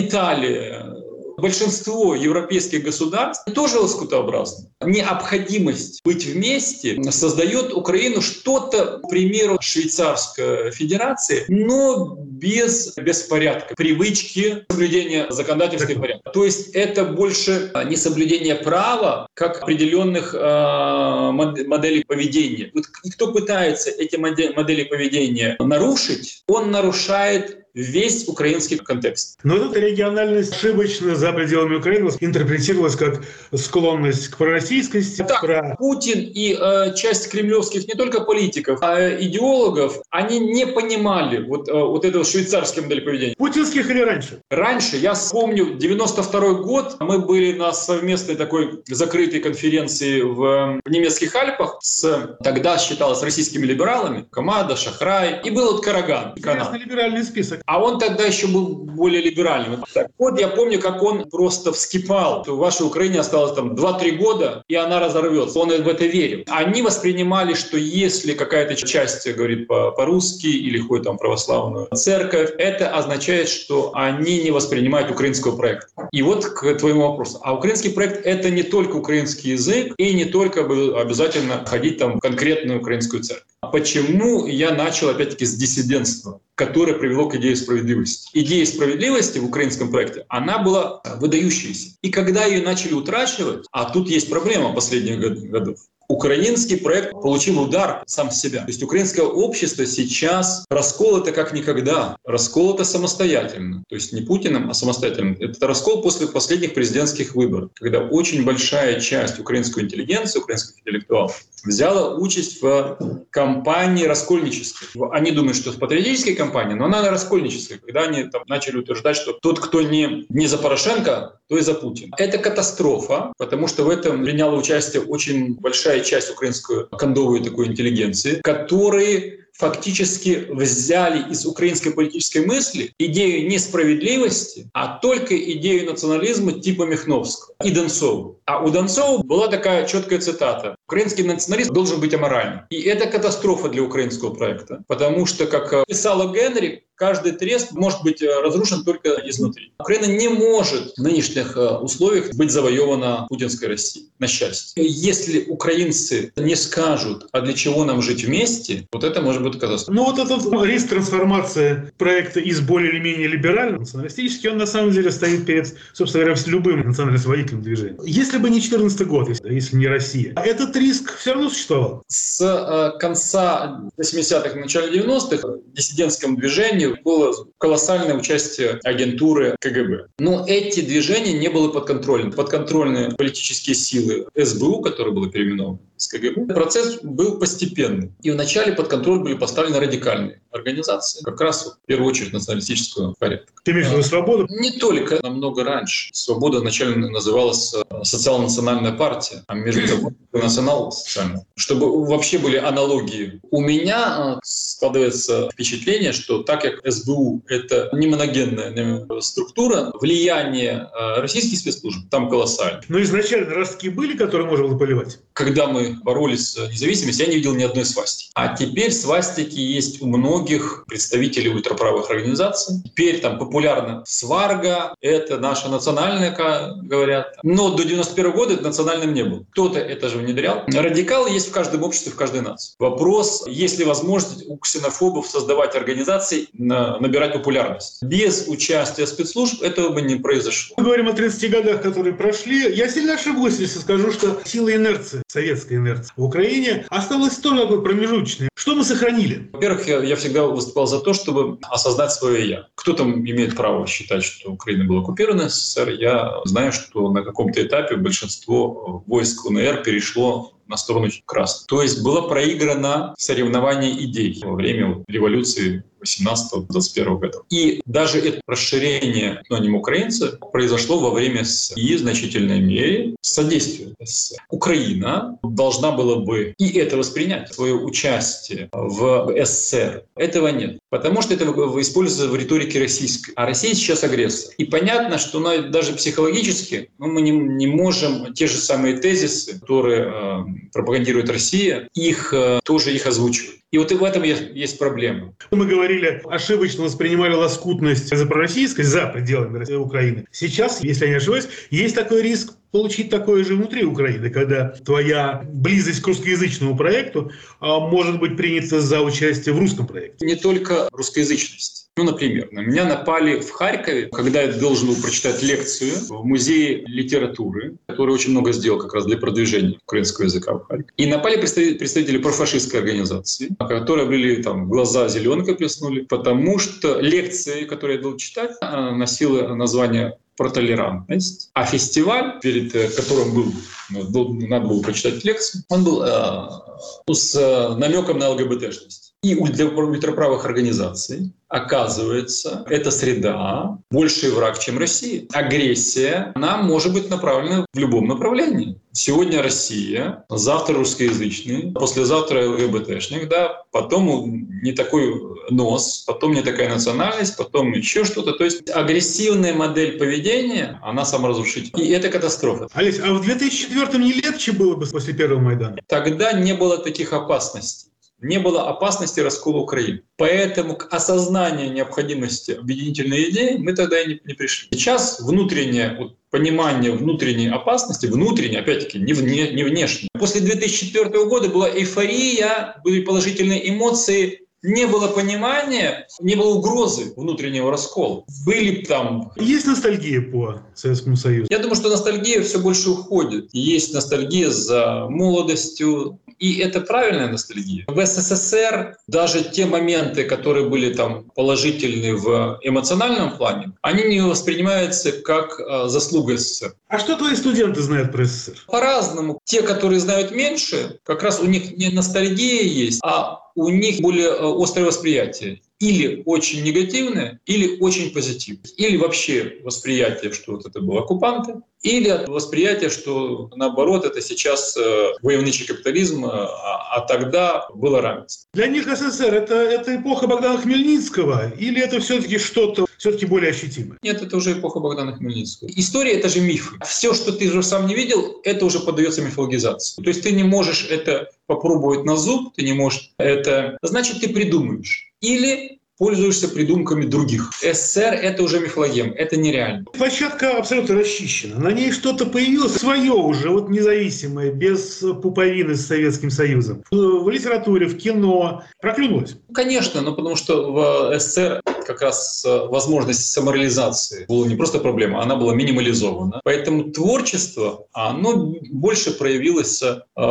Италия, большинство европейских государств тоже лоскутообразны. Необходимость быть вместе создает Украину что-то, к примеру, Швейцарской Федерации, но без беспорядка, привычки соблюдения законодательства и порядка. То есть это больше не соблюдение права, как определенных э, моделей поведения. Вот кто пытается эти модели поведения нарушить, он нарушает весь украинский контекст. Но эта региональность ошибочно за пределами Украины интерпретировалась как склонность к пророссийскости. Так, про... Путин и э, часть кремлевских не только политиков, а идеологов, они не понимали вот, э, вот этого швейцарской модели поведения. Путинских или раньше? Раньше. Я вспомню, девяносто второй год, мы были на совместной такой закрытой конференции в, в немецких Альпах с, тогда считалось, российскими либералами, Камада, Шахрай, и был вот Караган. Интересный либеральный список. А он тогда еще был более либеральным. Так вот, я помню, как он просто вскипал. В вашей Украине осталось там два-три года, и она разорвется. Он в это верил. Они воспринимали, что если какая-то часть говорит по-русски или ходит там в православную церковь, это означает, что они не воспринимают украинского проекта. И вот к твоему вопросу. А украинский проект — это не только украинский язык и не только обязательно ходить там в конкретную украинскую церковь. Почему я начал опять-таки с диссидентства, которое привело к идее справедливости? Идея справедливости в украинском проекте, она была выдающейся. И когда ее начали утрачивать, а тут есть проблема последних годов, украинский проект получил удар сам в себя. То есть украинское общество сейчас расколото как никогда, расколото самостоятельно. То есть не Путиным, а самостоятельно. Это раскол после последних президентских выборов, когда очень большая часть украинской интеллигенции, украинских интеллектуалов, взяла участь в кампании раскольнической. Они думают, что это патриотическая кампания, но она раскольническая, когда они там начали утверждать, что тот, кто не, не за Порошенко, то и за Путина. Это катастрофа, потому что в этом приняла участие очень большая часть украинской кондовой такой интеллигенции, которые фактически взяли из украинской политической мысли идею не справедливости, а только идею национализма типа Михновского и Донцова. А у Донцова была такая четкая цитата: «Украинский национализм должен быть аморальным». И это катастрофа для украинского проекта, потому что, как писала Генри, каждый трест может быть разрушен только изнутри. Украина не может в нынешних условиях быть завоевана путинской Россией, на счастье. Если украинцы не скажут, а для чего нам жить вместе, вот это может быть катастрофа. Ну вот этот риск трансформации проекта из более или менее либерального националистический, он на самом деле стоит перед, собственно говоря, любым национально-освободительным движением. Если бы не четырнадцатый год, если, если не Россия, этот риск все равно существовал. С э, конца восьмидесятых, начала девяностых в диссидентском движении было колоссальное участие агентуры ка гэ бэ. Но эти движения не были подконтрольны. Подконтрольные политические силы эс бэ у, которое было переименовано с ка гэ бэ, процесс был постепенный. И вначале под контроль были поставлены радикальные организации, как раз вот, в первую очередь националистического порядка. Ты имеешь в виду «Свободу»? Не только, намного раньше. «Свобода» изначально называлась социал-национальная партия, а между национал-социальная. Чтобы вообще были аналогии. У меня складывается впечатление, что так как эс бэ у — это не моногенная структура, влияние российских спецслужб там колоссальное. Но изначально ростки были, которые можно было поливать? Когда мы боролись за независимость, я не видел ни одной свастики. А теперь свастики есть у многих представителей ультраправых организаций. Теперь там популярна сварга, это наша национальная, как говорят. Но до девяносто первого года это национальным не было. Кто-то это же внедрял. Радикалы есть в каждом обществе, в каждой нации. Вопрос, есть ли возможность у ксенофобов создавать организации, набирать популярность. Без участия спецслужб этого бы не произошло. Мы говорим о тридцати годах, которые прошли. Я сильно ошибусь, если скажу, что сила инерции, советская инерция в Украине осталась тоже такой промежуточной. Что мы сохранили? Во-первых, я, я всегда выступал за то, чтобы осознать свое «я». Кто там имеет право считать, что Украина была оккупирована эс эс эс эр? Я знаю, что на каком-то этапе большинство войск эн эр перешло на сторону красных. То есть было проиграно соревнование идей во время революции восемнадцатого двадцать первого года. И даже это расширение этноним украинцев произошло во время СССР. И в значительной мере содействие СССР. Украина должна была бы и это воспринять, свое участие в эс эс эс эр. Этого нет. Потому что это используется в риторике российской. А Россия сейчас агрессор. И понятно, что ну, даже психологически ну, мы не, не можем те же самые тезисы, которые э, пропагандирует Россия, их э, тоже их озвучивать. И вот и в этом есть проблема. Мы говорили, ошибочно воспринимали лоскутность за пророссийскость за пределами Украины. Сейчас, если я не ошибаюсь, есть такой риск получить такое же внутри Украины, когда твоя близость к русскоязычному проекту а, может быть принята за участие в русском проекте. Не только русскоязычность. Ну, например, на меня напали в Харькове, когда я должен был прочитать лекцию в музее литературы, который очень много сделал как раз для продвижения украинского языка в Харькове. И напали представители профашистской организации, которые были там глаза зеленкой плеснули, потому что лекции, которые я должен читать, носила название про толерантность. А фестиваль, перед которым был, надо было прочитать лекцию, он был э, с намеком на ЛГБТшность. и для ультраправых организаций, оказывается, эта среда больший враг, чем Россия. Агрессия, она может быть направлена в любом направлении. Сегодня Россия, завтра русскоязычный, послезавтра ЛГБТшник, да, потом не такой нос, потом не такая национальность, потом еще что-то. То есть агрессивная модель поведения, она саморазрушительна. И это катастрофа. Олесь, а в две тысячи четвёртом не легче было бы после первого Майдана? Тогда не было таких опасностей. Не было опасности раскола Украины. Поэтому к осознанию необходимости объединительной идеи мы тогда и не, не пришли. Сейчас внутреннее вот, понимание внутренней опасности, внутренней, опять-таки, не, вне, не внешней. После две тысячи четвёртого года была эйфория, были положительные эмоции, не было понимания, не было угрозы внутреннего раскола. Были там... Есть ностальгия по Советскому Союзу? Я думаю, что ностальгия все больше уходит. Есть ностальгия за молодостью, и это правильная ностальгия. В СССР даже те моменты, которые были там положительны в эмоциональном плане, они не воспринимаются как э, заслуга СССР. А что твои студенты знают про СССР? По-разному. Те, которые знают меньше, как раз у них не ностальгия есть, а у них более острое восприятие. Или очень негативное, или очень позитивное. Или вообще восприятие, что вот это были оккупанты, или восприятие, что наоборот, это сейчас войовничий капитализм, а, а тогда было равенство. Для них СССР это, это эпоха Богдана Хмельницкого, или это все-таки что-то все-таки более ощутимое? Нет, это уже эпоха Богдана Хмельницкого. История — это же мифы. Все, что ты же сам не видел, это уже поддается мифологизации. То есть ты не можешь это попробовать на зуб, ты не можешь это... Значит, ты придумаешь. Или пользуешься придумками других. СССР — это уже мифологема, это нереально. Площадка абсолютно расчищена. На ней что-то появилось свое уже, вот независимое, без пуповины с Советским Союзом. В литературе, в кино проклюнулось? Конечно, но потому что в СССР как раз возможность самореализации была не просто проблема, она была минимализована. Поэтому творчество, оно больше проявилось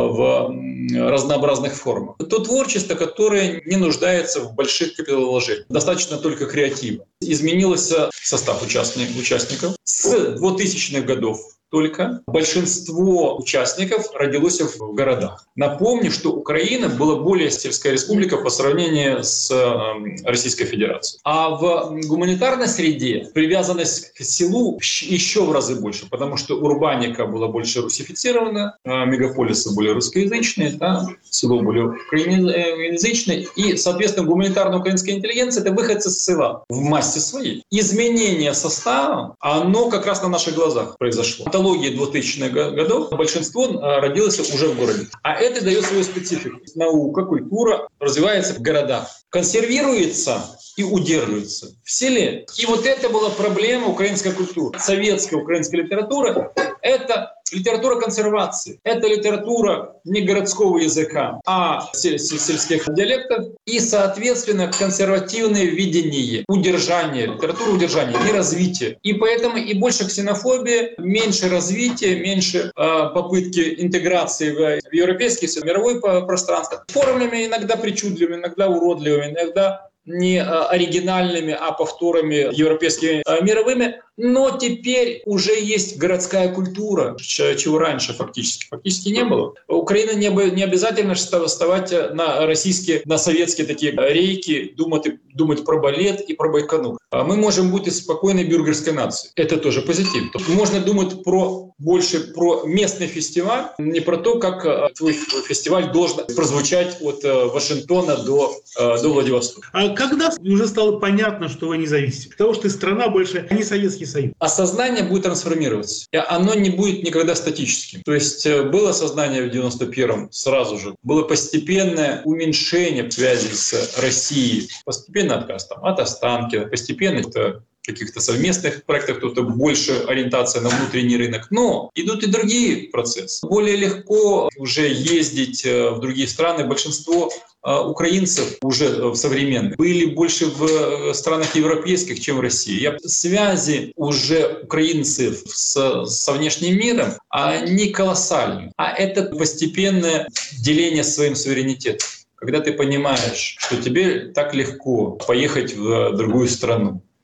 в разнообразных формах. То творчество, которое не нуждается в больших капиталовложениях. Достаточно только креатива. Изменился состав участников. С двухтысячных годов только большинство участников родилось в городах. Напомню, что Украина была более сельская республика по сравнению с Российской Федерацией. А в гуманитарной среде привязанность к селу еще в разы больше, потому что урбаника была больше русифицирована, мегаполисы были русскоязычные, да, село были украиноязычные, и, соответственно, гуманитарная украинская интеллигенция — это выходцы с села в массе своей. Изменение состава, оно как раз на наших глазах произошло. двухтысячных годов большинство родилось уже в городе. А это дает свою специфику. Наука, культура развивается в городах, консервируется и удерживается в селе. И вот это была проблема украинской культуры. Советская украинская литература — это литература консервации. Это литература не городского языка, а сельских диалектов. И, соответственно, консервативное видение, удержание, литература удержания, не развитие. И поэтому и больше ксенофобии, меньше развития, меньше э, попытки интеграции в, в европейское, в мировое пространство. Формами иногда причудливыми, иногда уродливыми, иногда не оригинальными, а повторами европейскими, мировыми. Но теперь уже есть городская культура, чего раньше фактически фактически не было. Украина не, не обязательно вставать на российские, на советские такие рейки, думать, думать про балет и про Байконур. Мы можем быть и спокойной бюргерской нацией. Это тоже позитив. Можно думать про, больше про местный фестиваль, не про то, как твой фестиваль должен прозвучать от Вашингтона до, до Владивостока. А когда уже стало понятно, что вы независимы? Потому что страна больше не Советский Союз. Осознание будет трансформироваться. И оно не будет никогда статическим. То есть было сознание в девяносто первом сразу же. Было постепенное уменьшение связи с Россией. Постепенно отказ там, от Останкина, постепенно это каких-то совместных проектов, кто-то больше ориентация на внутренний рынок. Но идут и другие процессы. Более легко уже ездить в другие страны. Большинство украинцев уже современных были больше в странах европейских, чем в России. Я... Связи уже украинцев с, со внешним миром, они колоссальны. А это постепенное деление своим суверенитетом. Когда ты понимаешь, что тебе так легко поехать в другую страну,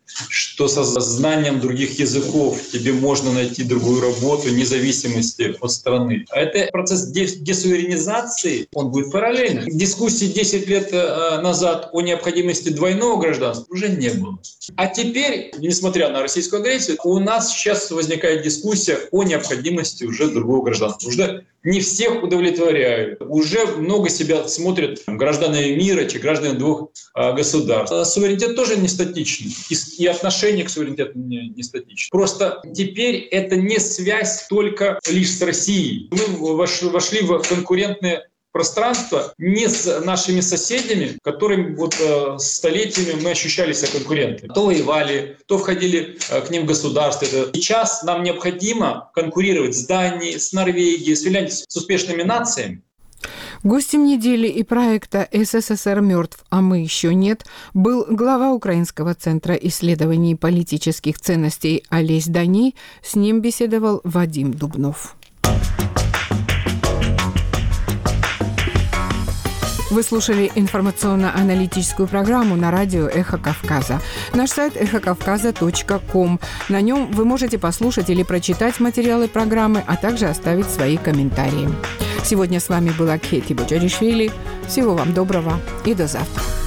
что со знанием других языков тебе можно найти другую работу, вне зависимости от страны. А это процесс десуверенизации, он будет параллельно. Дискуссии десять лет назад о необходимости двойного гражданства уже не было. А теперь, несмотря на российскую агрессию, у нас сейчас возникает дискуссия о необходимости уже другого гражданства. Уже не всех удовлетворяют. Уже много себя смотрят гражданами мира, чи граждане двух а, государств. А суверенитет тоже не статичный. И, и отношение к суверенитету не, не статично. Просто теперь это не связь только лишь с Россией. Мы вошли, вошли в конкурентные пространство не с нашими соседями, которыми вот э, столетиями мы ощущали себя конкурентами. То воевали, то входили э, к ним государства. Сейчас нам необходимо конкурировать с Данией, с Норвегией, с Финляндией, с успешными нациями. Гостем недели и проекта «СССР мертв, а мы еще нет» был глава Украинского центра исследований политических ценностей Олесь Даний. С ним беседовал Вадим Дубнов. Вы слушали информационно-аналитическую программу на радио «Эхо Кавказа». Наш сайт эхо кавказа точка ком. На нем вы можете послушать или прочитать материалы программы, а также оставить свои комментарии. Сегодня с вами была Кхети Боджаришвили. Всего вам доброго и до завтра.